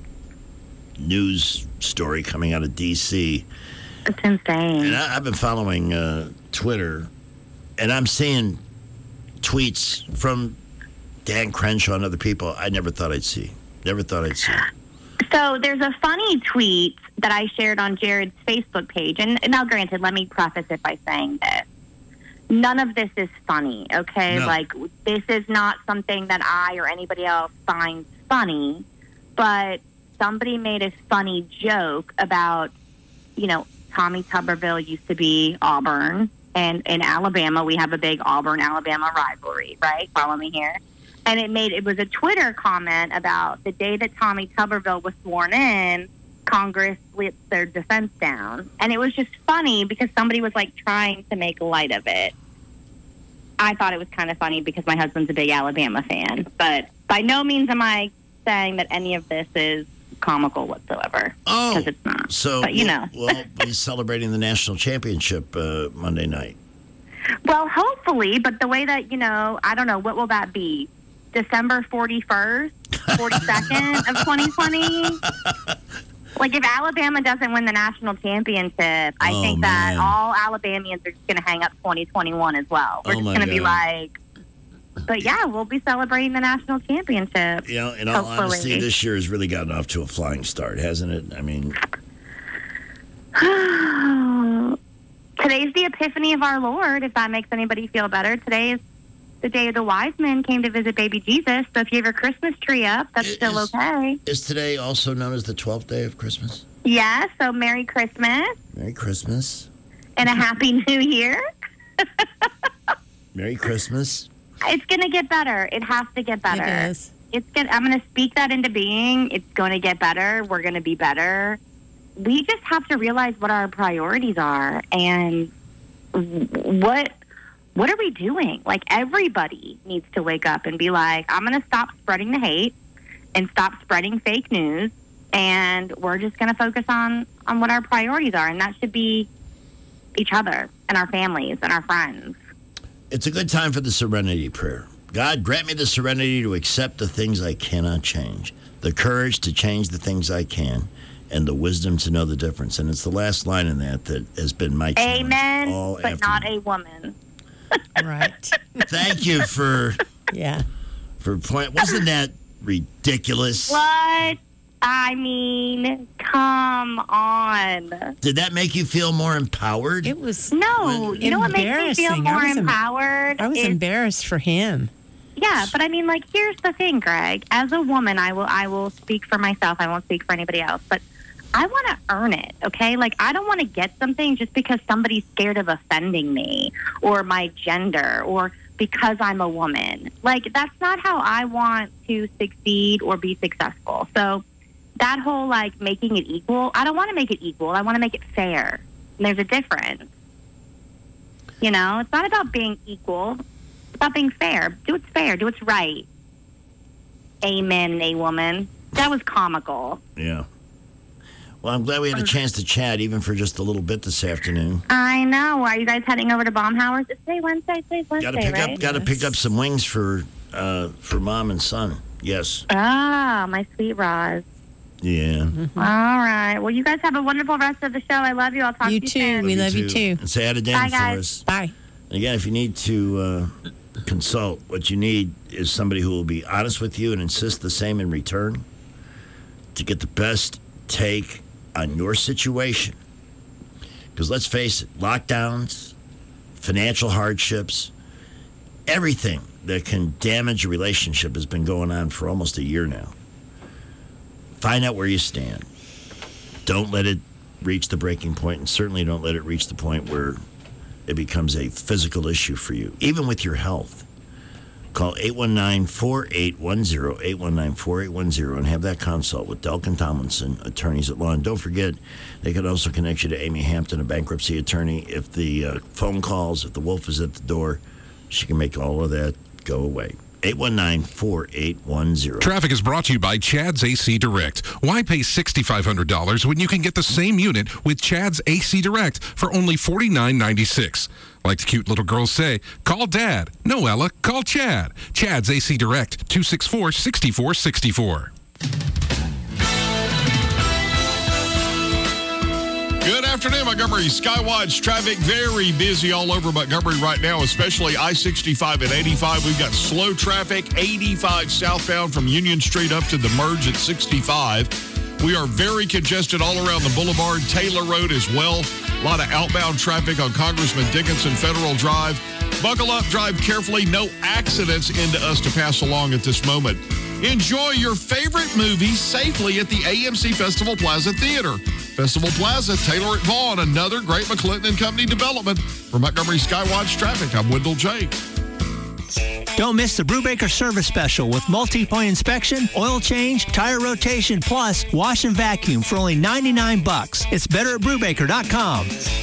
news story coming out of D C. It's insane. And I, I've been following uh, Twitter, and I'm seeing tweets from Dan Crenshaw and other people I never thought I'd see. Never thought I'd see. So there's a funny tweet that I shared on Jared's Facebook page. And now, granted, let me preface it by saying this. None of this is funny, okay? No. Like, this is not something that I or anybody else finds funny. But somebody made a funny joke about, you know, Tommy Tuberville used to be Auburn. And in Alabama, we have a big Auburn-Alabama rivalry, right? Follow me here. And it made it was a Twitter comment about the day that Tommy Tuberville was sworn in, Congress let their defense down. And it was just funny because somebody was like trying to make light of it. I thought it was kind of funny because my husband's a big Alabama fan. But by no means am I saying that any of this is comical whatsoever. Oh, because it's not. So but, you know. we'll, we'll be celebrating the national championship uh, Monday night. Well, hopefully, but the way that, you know, I don't know, what will that be? December forty-first, forty-second of twenty twenty? Like, if Alabama doesn't win the national championship, I Oh, think man. that all Alabamians are just going to hang up twenty twenty-one as well. We're Oh, just my going to be God. like, but yeah, we'll be celebrating the national championship. You know, in all hopefully. honesty, this year has really gotten off to a flying start, hasn't it? I mean, Today's the epiphany of our Lord, if that makes anybody feel better. Today is the day the wise men came to visit baby Jesus. So if you have your Christmas tree up, that's still okay. is today also known as the twelfth day of Christmas? Yeah, so Merry Christmas Merry Christmas. and a Happy New Year. Merry Christmas. It's going to get better. It has to get better. It is. It's gonna, I'm going to speak that into being. It's going to get better. We're going to be better. We just have to realize what our priorities are and what what are we doing? Like, everybody needs to wake up and be like, I'm going to stop spreading the hate and stop spreading fake news, and we're just going to focus on, on what our priorities are, and that should be each other and our families and our friends. It's a good time for the serenity prayer. God, grant me the serenity to accept the things I cannot change, the courage to change the things I can, and the wisdom to know the difference. And it's the last line in that that has been my challenge Amen, all but afternoon. not a woman. Right. Thank you for yeah for point. Wasn't that ridiculous? What? I mean, come on. Did that make you feel more empowered? It was No, you know what makes me feel embarrassing. I more was em- empowered? I was is, embarrassed for him. Yeah, but I mean, like, here's the thing, Greg. As a woman, I will, I will speak for myself. I won't speak for anybody else. But I want to earn it, okay? Like, I don't want to get something just because somebody's scared of offending me or my gender or because I'm a woman. Like, that's not how I want to succeed or be successful. So that whole, like, making it equal, I don't want to make it equal. I want to make it fair. And there's a difference. You know, it's not about being equal. It's about being fair. Do what's fair. Do what's right. Amen, a woman. That was comical. Yeah. Well, I'm glad we had a chance to chat, even for just a little bit this afternoon. I know. Are you guys heading over to Baumhauer's? It's today Wednesday. Today's Wednesday, Got to pick right? up. Got to pick up some wings for uh, for mom and son. Yes. Ah, my sweet Roz. Yeah. All right. Well, you guys have a wonderful rest of the show. I love you. I'll talk You to you too. soon. We love you too. And say hi to Dan Bye, for guys. us. Bye. And again, if you need to uh, consult, what you need is somebody who will be honest with you and insist the same in return to get the best take on your situation. Because let's face it, lockdowns, financial hardships, everything that can damage a relationship has been going on for almost a year now. Find out where you stand. Don't let it reach the breaking point, and certainly don't let it reach the point where it becomes a physical issue for you, even with your health. Call eight one nine, four eight one zero, eight one nine, four eight one zero, and have that consult with Delkin Tomlinson, attorneys at law. And don't forget, they can also connect you to Amy Hampton, a bankruptcy attorney. If the uh, phone calls, if the wolf is at the door, she can make all of that go away. eight one nine, four eight one zero. Traffic is brought to you by Chad's A C Direct. Why pay six thousand five hundred dollars when you can get the same unit with Chad's A C Direct for only forty-nine ninety-six? Like the cute little girls say, call Dad. No, Ella, call Chad. Chad's A C Direct, two six four, six four six four. Good afternoon, Montgomery. Skywatch traffic very busy all over Montgomery right now, especially I sixty-five and eighty-five. We've got slow traffic, eighty-five southbound from Union Street up to the merge at sixty-five. We are very congested all around the boulevard, Taylor Road as well. A lot of outbound traffic on Congressman Dickinson Federal Drive. Buckle up, drive carefully. No accidents into us to pass along at this moment. Enjoy your favorite movie safely at the A M C Festival Plaza Theater. Festival Plaza, Taylor at Vaughn, another great McClinton and Company development. For Montgomery Skywatch Traffic, I'm Wendell Jake. Don't miss the Brubaker Service Special with multi-point inspection, oil change, tire rotation, plus wash and vacuum for only ninety-nine bucks. It's better at Brubaker dot com.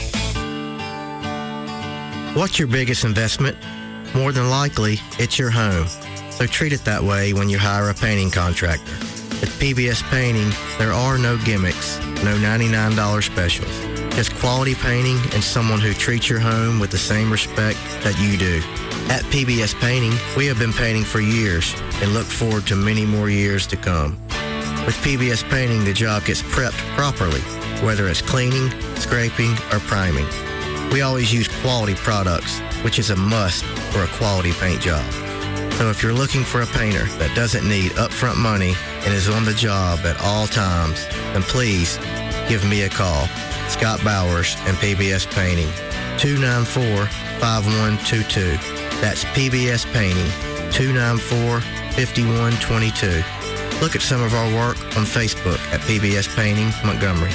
What's your biggest investment? More than likely, it's your home. So treat it that way when you hire a painting contractor. At P B S Painting, there are no gimmicks, no ninety-nine dollars specials. Just quality painting and someone who treats your home with the same respect that you do. At P B S Painting, we have been painting for years and look forward to many more years to come. With P B S Painting, the job gets prepped properly, whether it's cleaning, scraping, or priming. We always use quality products, which is a must for a quality paint job. So if you're looking for a painter that doesn't need upfront money and is on the job at all times, then please give me a call. Scott Bowers and P B S Painting, two nine four, five one two two. That's P B S Painting, two nine four, five one two two. Look at some of our work on Facebook at P B S Painting Montgomery.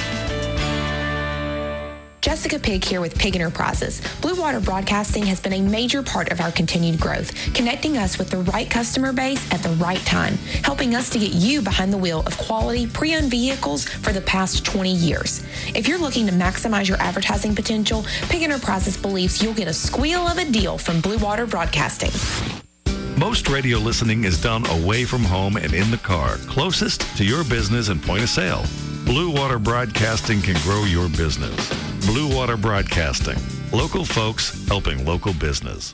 Jessica Pig here with Pig Enterprises. Blue Water Broadcasting has been a major part of our continued growth, connecting us with the right customer base at the right time, helping us to get you behind the wheel of quality pre-owned vehicles for the past twenty years. If you're looking to maximize your advertising potential, Pig Enterprises believes you'll get a squeal of a deal from Blue Water Broadcasting. Most radio listening is done away from home and in the car, closest to your business and point of sale. Blue Water Broadcasting can grow your business. Blue Water Broadcasting. Local folks helping local business.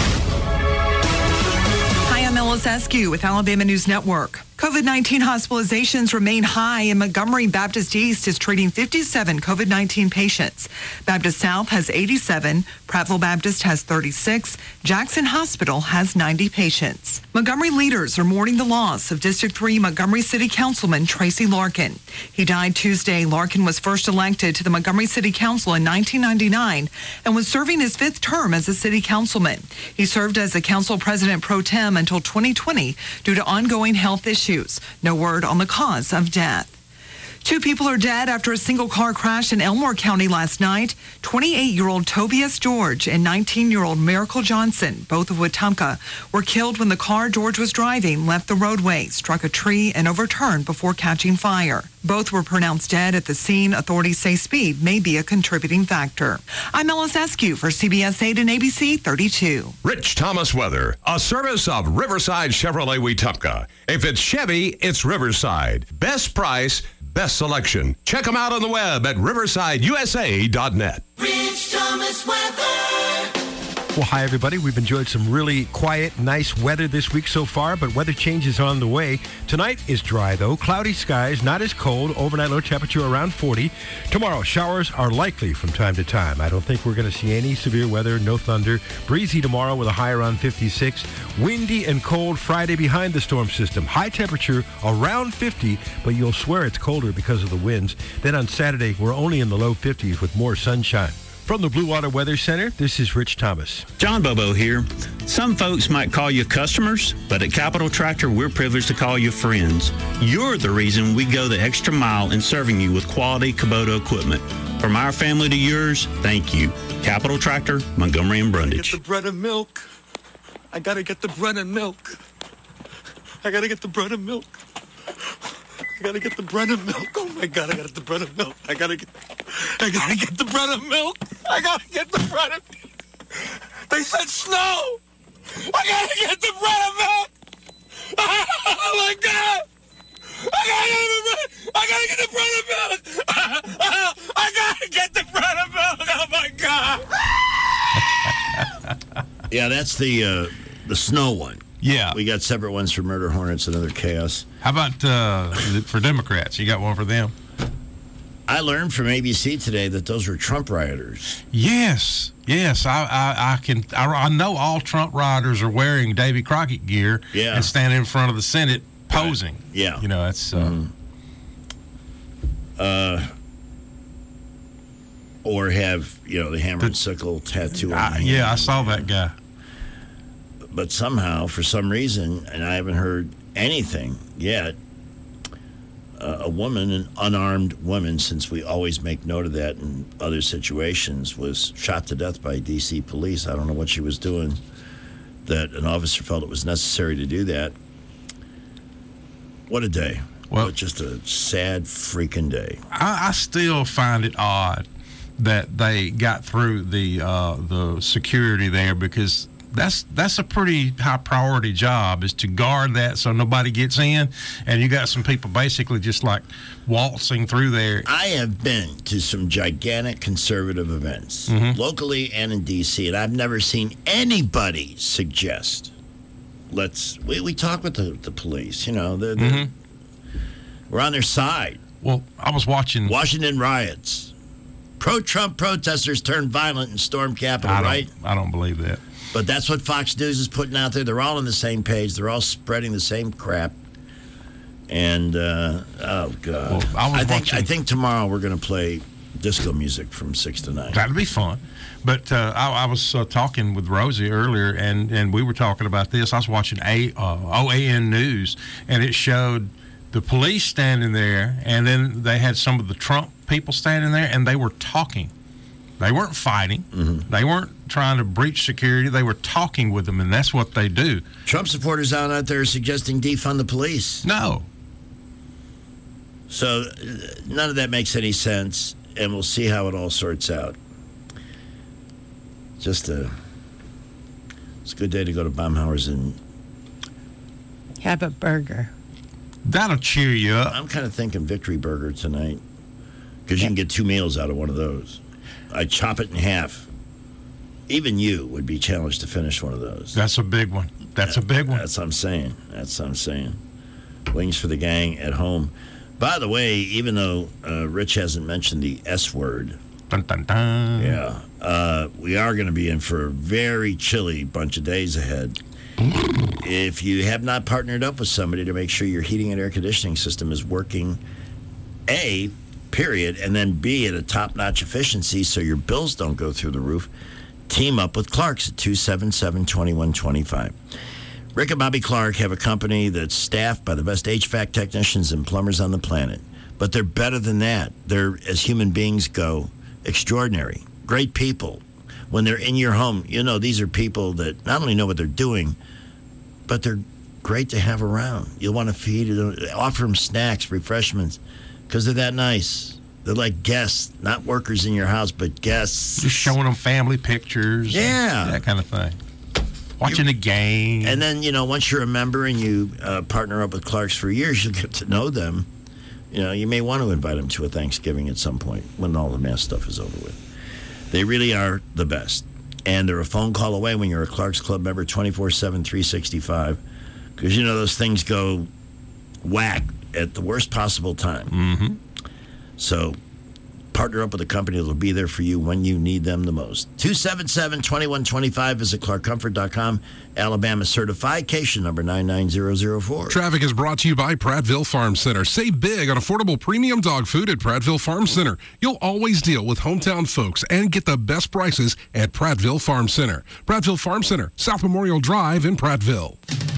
Hi, I'm Ellis Askew with Alabama News Network. COVID nineteen hospitalizations remain high, and Montgomery Baptist East is treating fifty-seven COVID nineteen patients. Baptist South has eighty-seven, Prattville Baptist has thirty-six, Jackson Hospital has ninety patients. Montgomery leaders are mourning the loss of District three Montgomery City Councilman Tracy Larkin. He died Tuesday. Larkin was first elected to the Montgomery City Council in nineteen ninety-nine and was serving his fifth term as a city councilman. He served as a council president pro tem until twenty twenty due to ongoing health issues. No word on the cause of death. Two people are dead after a single-car crash in Elmore County last night. twenty-eight-year-old Tobias George and nineteen-year-old Miracle Johnson, both of Wetumpka, were killed when the car George was driving left the roadway, struck a tree, and overturned before catching fire. Both were pronounced dead at the scene. Authorities say speed may be a contributing factor. I'm Ellis Askew for C B S eight and A B C thirty-two. Rich Thomas Weather, a service of Riverside Chevrolet Wetumpka. If it's Chevy, it's Riverside. Best price, best selection. Check them out on the web at riverside u s a dot net. Rich Thomas Weather. Well, hi, everybody. We've enjoyed some really quiet, nice weather this week so far, but weather changes on the way. Tonight is dry, though. Cloudy skies, not as cold. Overnight low temperature around forty. Tomorrow, showers are likely from time to time. I don't think we're going to see any severe weather, no thunder. Breezy tomorrow with a high around fifty-six. Windy and cold Friday behind the storm system. High temperature around fifty, but you'll swear it's colder because of the winds. Then on Saturday, we're only in the low fifties with more sunshine. From the Blue Water Weather Center, this is Rich Thomas. John Bobo here. Some folks might call you customers, but at Capital Tractor, we're privileged to call you friends. You're the reason we go the extra mile in serving you with quality Kubota equipment. From our family to yours, thank you. Capital Tractor, Montgomery and Brundage. Get the bread and milk. I gotta get the bread and milk. I gotta get the bread and milk. I gotta get the bread and milk. Oh my God, I gotta get the bread and milk. I gotta get, I gotta get the bread and milk. I gotta get the bread and milk. They said snow. I gotta get the bread and milk. Oh my God. I gotta get the bread. I gotta get the bread and milk. I gotta get the bread and milk. Oh my God. Yeah, that's the uh, the snow one. Yeah. We got separate ones for Murder Hornets and other chaos. How about uh, for Democrats? You got one for them? I learned from A B C today that those were Trump rioters. Yes, yes. I I, I can. I, I know all Trump rioters are wearing Davy Crockett gear Yeah. and standing in front of the Senate posing. Right. Yeah. You know, that's. Uh, mm. uh, or have, you know, the hammer and sickle tattoo on I, the hand. Yeah, I saw that guy. But somehow, for some reason, and I haven't heard anything yet, uh, a woman, an unarmed woman, since we always make note of that in other situations, was shot to death by D C police. I don't know what she was doing, that an officer felt it was necessary to do that. What a day. Well, just a sad freaking day. I, I still find it odd that they got through the uh, the security there, because that's that's a pretty high priority job, is to guard that so nobody gets in, and you got some people basically just like waltzing through there. I have been to some gigantic conservative events, Mhm. locally and in D C, and I've never seen anybody suggest, let's, we, we talk with the, the police, you know, they're, they're, Mhm. we're on their side. Well, I was watching Washington riots. Pro-Trump protesters turned violent and stormed Capitol, I don't, right? I don't believe that. But that's what Fox News is putting out there. They're all on the same page. They're all spreading the same crap. And, uh, oh, God. Well, I was think watching- I think tomorrow we're going to play disco music from six to nine. That'd be fun. But uh, I, I was uh, talking with Rosie earlier, and, and we were talking about this. I was watching a, uh, O A N News, and it showed the police standing there, and then they had some of the Trump people standing there, and they were talking. They weren't fighting. Mm-hmm. They weren't trying to breach security. They were talking with them, and that's what they do. Trump supporters out out there suggesting defund the police. No. So uh, none of that makes any sense, and we'll see how it all sorts out. Just a, it's a good day to go to Baumhauer's and Have a burger. That'll cheer you up. I'm kind of thinking Victory Burger tonight, because you can get two meals out of one of those. I chop it in half. Even you would be challenged to finish one of those. That's a big one. That's a big one. That's what I'm saying. That's what I'm saying. Wings for the gang at home. By the way, even though uh, Rich hasn't mentioned the S word, dun, dun, dun. yeah, uh, we are going to be in for a very chilly bunch of days ahead. If you have not partnered up with somebody to make sure your heating and air conditioning system is working, A, period, and then B, at a top-notch efficiency so your bills don't go through the roof, team up with Clark's at two seven seven, two one two five. Rick and Bobby Clark have a company that's staffed by the best H V A C technicians and plumbers on the planet. But they're better than that. They're, as human beings go, extraordinary. Great people. When they're in your home, you know, these are people that not only know what they're doing, but they're great to have around. You'll want to feed them, offer them snacks, refreshments, because they're that nice. They're like guests, not workers in your house, but guests. Just showing them family pictures. Yeah. And that kind of thing. Watching the game. And then, you know, once you're a member and you uh, partner up with Clark's for years, you'll get to know them. You know, you may want to invite them to a Thanksgiving at some point when all the mass stuff is over with. They really are the best. And they're a phone call away when you're a Clark's Club member, twenty-four seven, three sixty-five. Because, you know, those things go whack at the worst possible time. Mm-hmm. So Partner up with a company that will be there for you when you need them the most. two seven seven, two one two five. Visit clark comfort dot com. Alabama certification number nine nine zero zero four. Traffic is brought to you by Prattville Farm Center. Save big on affordable premium dog food at Prattville Farm Center. You'll always deal with hometown folks and get the best prices at Prattville Farm Center. Prattville Farm Center, South Memorial Drive in Prattville.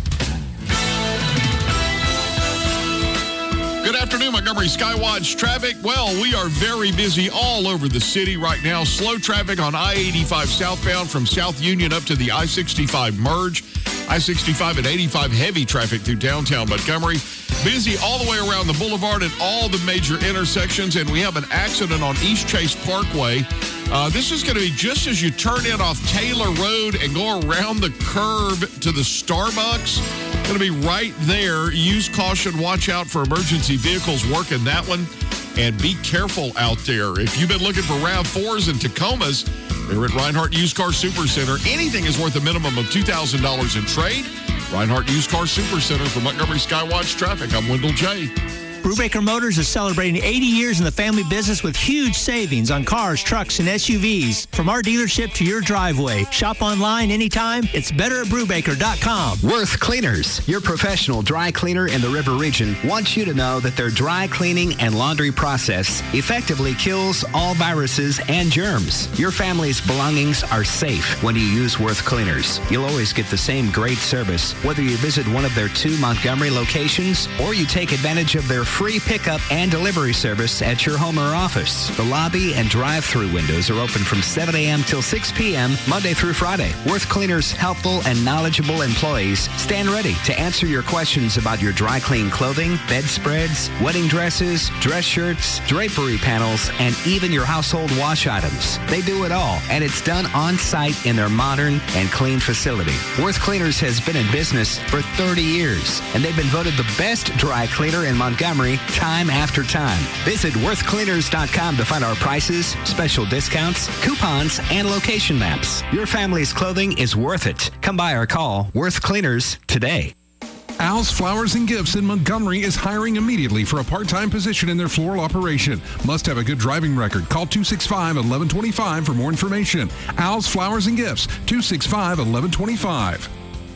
Good afternoon, Montgomery Skywatch traffic. Well, we are very busy all over the city right now. Slow traffic on I eighty-five southbound from South Union up to the I sixty-five merge. I sixty-five and eighty-five heavy traffic through downtown Montgomery. Busy all the way around the boulevard at all the major intersections. And we have an accident on East Chase Parkway. Uh, this is going to be just as you turn in off Taylor Road and go around the curve to the Starbucks. Going to be right there. Use caution. Watch out for emergency vehicles working that one. And be careful out there. If you've been looking for RAV fours and Tacomas, they're at Reinhardt Used Car Super Center. Anything is worth a minimum of two thousand dollars in trade. Reinhardt Used Car Super Center. For Montgomery Skywatch Traffic, I'm Wendell J. Brubaker Motors is celebrating eighty years in the family business with huge savings on cars, trucks, and S U Vs. From our dealership to your driveway. Shop online anytime. It's better at brubaker dot com. Worth Cleaners, your professional dry cleaner in the River Region, wants you to know that their dry cleaning and laundry process effectively kills all viruses and germs. Your family's belongings are safe when you use Worth Cleaners. You'll always get the same great service, whether you visit one of their two Montgomery locations or you take advantage of their free pickup and delivery service at your home or office. The lobby and drive-through windows are open from seven a.m. till six p.m. Monday through Friday. Worth Cleaners' helpful and knowledgeable employees stand ready to answer your questions about your dry clean clothing, bedspreads, wedding dresses, dress shirts, drapery panels, and even your household wash items. They do it all, and it's done on-site in their modern and clean facility. Worth Cleaners has been in business for thirty years, and they've been voted the best dry cleaner in Montgomery time after time. Visit worth cleaners dot com to find our prices, special discounts, coupons, and location maps. Your family's clothing is worth it. Come by or call Worth Cleaners today. Al's Flowers and Gifts in Montgomery is hiring immediately for a part-time position in their floral operation. Must have a good driving record. Call two six five, one one two five for more information. Al's Flowers and Gifts, two six five, one one two five.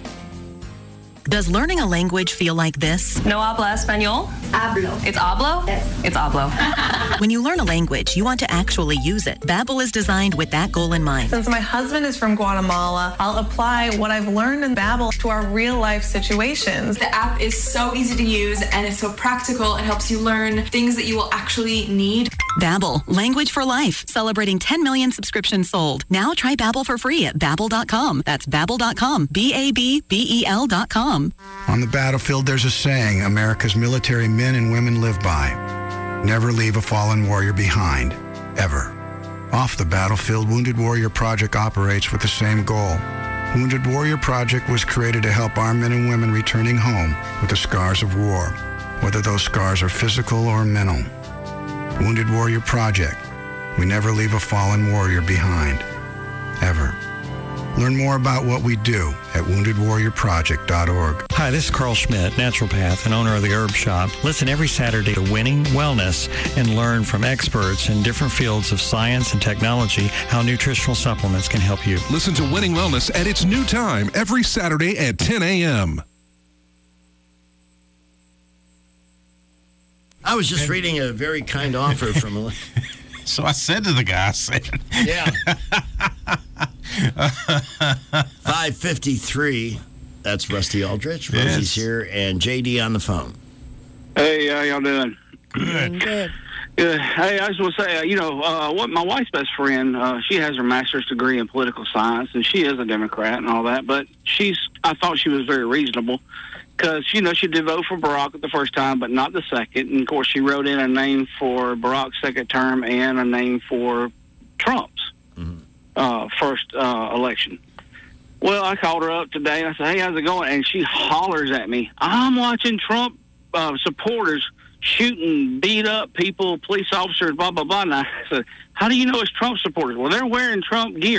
Does learning a language feel like this? No habla español? Hablo. It's hablo? Yes. It's hablo. When you learn a language, you want to actually use it. Babbel is designed with that goal in mind. Since my husband is from Guatemala, I'll apply what I've learned in Babbel to our real-life situations. The app is so easy to use and it's so practical. It helps you learn things that you will actually need. Babbel, language for life. Celebrating ten million subscriptions sold. Now try Babbel for free at babbel dot com. That's babbel dot com. B A B B E L dot com. On the battlefield, there's a saying America's military men and women live by. Never leave a fallen warrior behind, ever. Off the battlefield, Wounded Warrior Project operates with the same goal. Wounded Warrior Project was created to help our men and women returning home with the scars of war, whether those scars are physical or mental. Wounded Warrior Project. We never leave a fallen warrior behind, ever. Learn more about what we do at wounded warrior project dot org. Hi, this is Carl Schmidt, naturopath and owner of the Herb Shop. Listen every Saturday to Winning Wellness and learn from experts in different fields of science and technology how nutritional supplements can help you. Listen to Winning Wellness at its new time every Saturday at ten a.m. I was just reading a very kind offer from a... So I said to the guy, I said... Yeah. five fifty-three. That's Rusty Aldrich. Yes. Rosie's here, and J D on the phone. Hey, how y'all doing? Good. Good. Uh, hey, I just want to say, uh, you know, uh, what my wife's best friend, uh, she has her master's degree in political science, and she is a Democrat and all that, but she's, I thought she was very reasonable because, you know, she did vote for Barack the first time, but not the second. And, of course, she wrote in a name for Barack's second term and a name for Trump's mm-hmm. uh, first uh, election. Well, I called her up today, and I said, hey, how's it going? And she hollers at me, I'm watching Trump uh, supporters shooting, beat up people, police officers, blah, blah, blah. And I said, how do you know it's Trump supporters? Well, they're wearing Trump gear.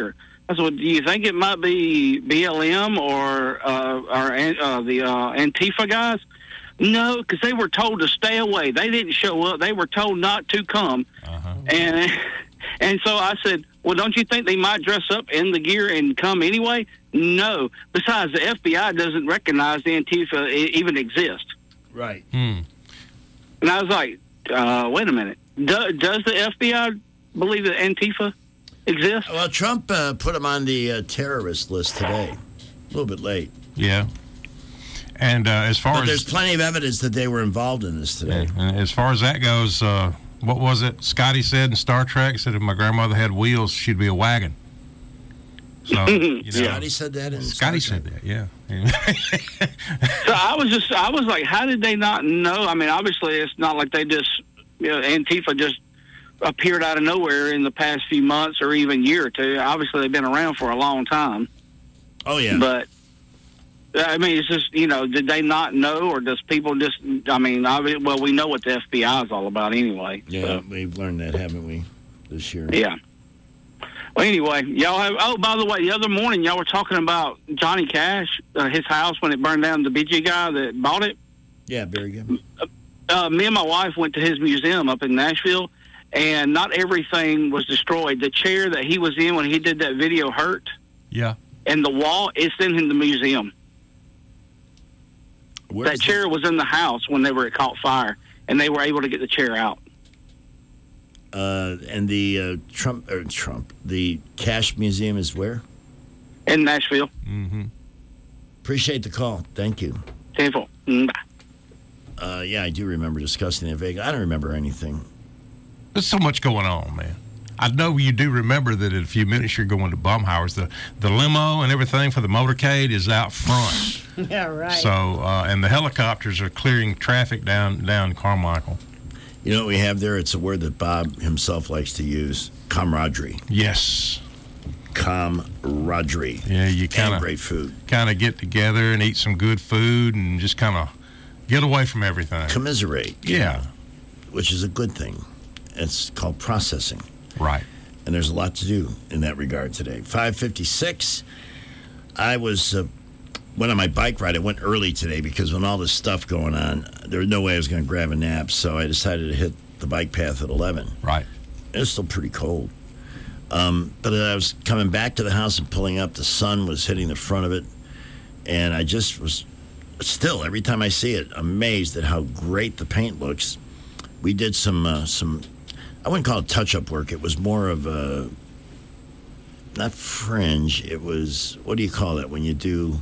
I said, well, do you think it might be B L M or uh, or uh, the uh, Antifa guys? No, because they were told to stay away. They didn't show up. They were told not to come. Uh-huh. And and so I said, well, don't you think they might dress up in the gear and come anyway? No. Besides, the F B I doesn't recognize the Antifa even exist. Right. Hmm. And I was like, uh, wait a minute. Do, does the F B I believe that Antifa exists? Well, Trump uh, put them on the uh, terrorist list today. A little bit late. Yeah. And uh, as far but as... there's plenty of evidence that they were involved in this today. And as far as that goes, uh, what was it Scotty said in Star Trek? Said if my grandmother had wheels, she'd be a wagon. So, you know, Scotty said that in Scotty Star said Trek. that, yeah. So I was just, I was like, how did they not know? I mean, obviously, it's not like they just, you know, Antifa just appeared out of nowhere in the past few months or even year or two. Obviously, they've been around for a long time. Oh, yeah. But, I mean, it's just, you know, did they not know, or does people just, I mean, I, well, we know what the F B I is all about anyway. Yeah, so. We've learned that, haven't we, this year? Yeah. Well, anyway, y'all have, oh, by the way, the other morning, y'all were talking about Johnny Cash, uh, his house when it burned down, the B G guy that bought it. Yeah, very good. Uh, me and my wife went to his museum up in Nashville, and not everything was destroyed. The chair that he was in when he did that video hurt. Yeah. And the wall is in the museum. Where's that chair was in the house when they were it caught fire, and they were able to get the chair out. Uh, and the uh, Trump, or Trump, the Cash Museum is where? In Nashville. Mm-hmm. Appreciate the call. Thank you. Simple. Bye. Uh, yeah, I do remember discussing it in Vegas. I don't remember anything. There's so much going on, man. I know you do remember that in a few minutes you're going to Baumhauer's. The, the limo and everything for the motorcade is out front. Yeah, right. So, uh, and the helicopters are clearing traffic down down Carmichael. You know what we have there? It's a word that Bob himself likes to use. Camaraderie. Yes. Camaraderie. Yeah, you kind of great food. Kind of get together and eat some good food and just kind of get away from everything. Commiserate. Yeah. Which is a good thing. It's called processing. Right. And there's a lot to do in that regard today. five fifty-six. I was... Uh, went on my bike ride. I went early today because when all this stuff going on, there was no way I was going to grab a nap, so I decided to hit the bike path at eleven. Right. It was still pretty cold. Um, but as I was coming back to the house and pulling up, the sun was hitting the front of it, and I just was still, every time I see it, amazed at how great the paint looks. We did some, uh, some I wouldn't call it touch-up work. It was more of a, not fringe, it was, what do you call that when you do...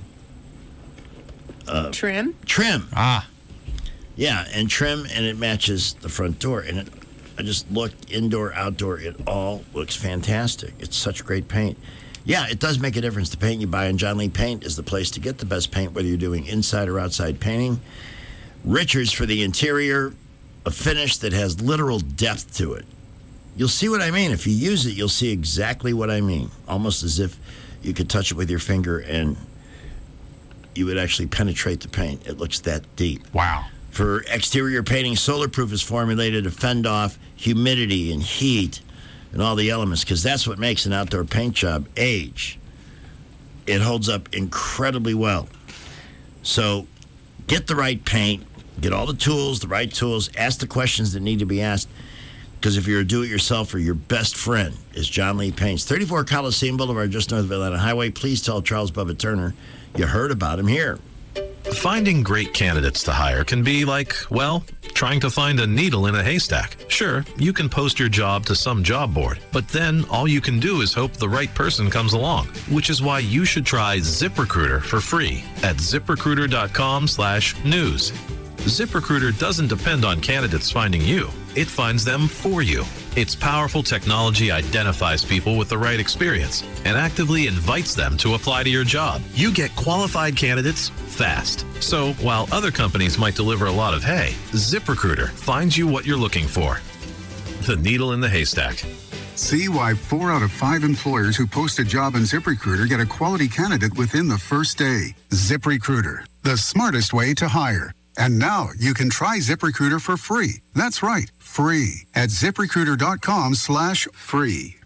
Uh, trim? Trim. Ah. Yeah, and trim, and it matches the front door. And it, I just looked indoor, outdoor. It all looks fantastic. It's such great paint. Yeah, it does make a difference. The paint you buy in John Lee Paint is the place to get the best paint, whether you're doing inside or outside painting. Richards for the interior, a finish that has literal depth to it. You'll see what I mean. If you use it, you'll see exactly what I mean. Almost as if you could touch it with your finger and you would actually penetrate the paint. It looks that deep. Wow. For exterior painting, Solarproof is formulated to fend off humidity and heat and all the elements, because that's what makes an outdoor paint job age. It holds up incredibly well. So get the right paint, get all the tools, the right tools, ask the questions that need to be asked, because if you're a do-it-yourselfer, your best friend is John Lee Paints. thirty-four Coliseum Boulevard, just north of Atlanta Highway. Please tell Charles Bubba Turner you heard about him here. Finding great candidates to hire can be like, well, trying to find a needle in a haystack. Sure, you can post your job to some job board, but then all you can do is hope the right person comes along, which is why you should try ZipRecruiter for free at ZipRecruiter.com slash news. ZipRecruiter doesn't depend on candidates finding you. It finds them for you. Its powerful technology identifies people with the right experience and actively invites them to apply to your job. You get qualified candidates fast. So while other companies might deliver a lot of hay, ZipRecruiter finds you what you're looking for. The needle in the haystack. See why four out of five employers who post a job on ZipRecruiter get a quality candidate within the first day. ZipRecruiter, the smartest way to hire. And now you can try ZipRecruiter for free. That's right, free at ZipRecruiter.com slash free.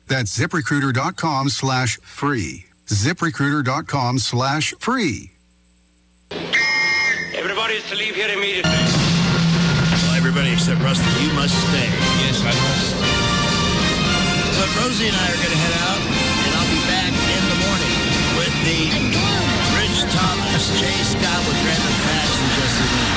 That's ZipRecruiter.com slash free. ZipRecruiter.com slash free. Everybody is to leave here immediately. Well, everybody except Rusty, you must stay. Yes, I must. But Rosie and I are going to head out, and I'll be back in the morning with the Rich Thomas, Jay Scott with Random Facts in just a minute.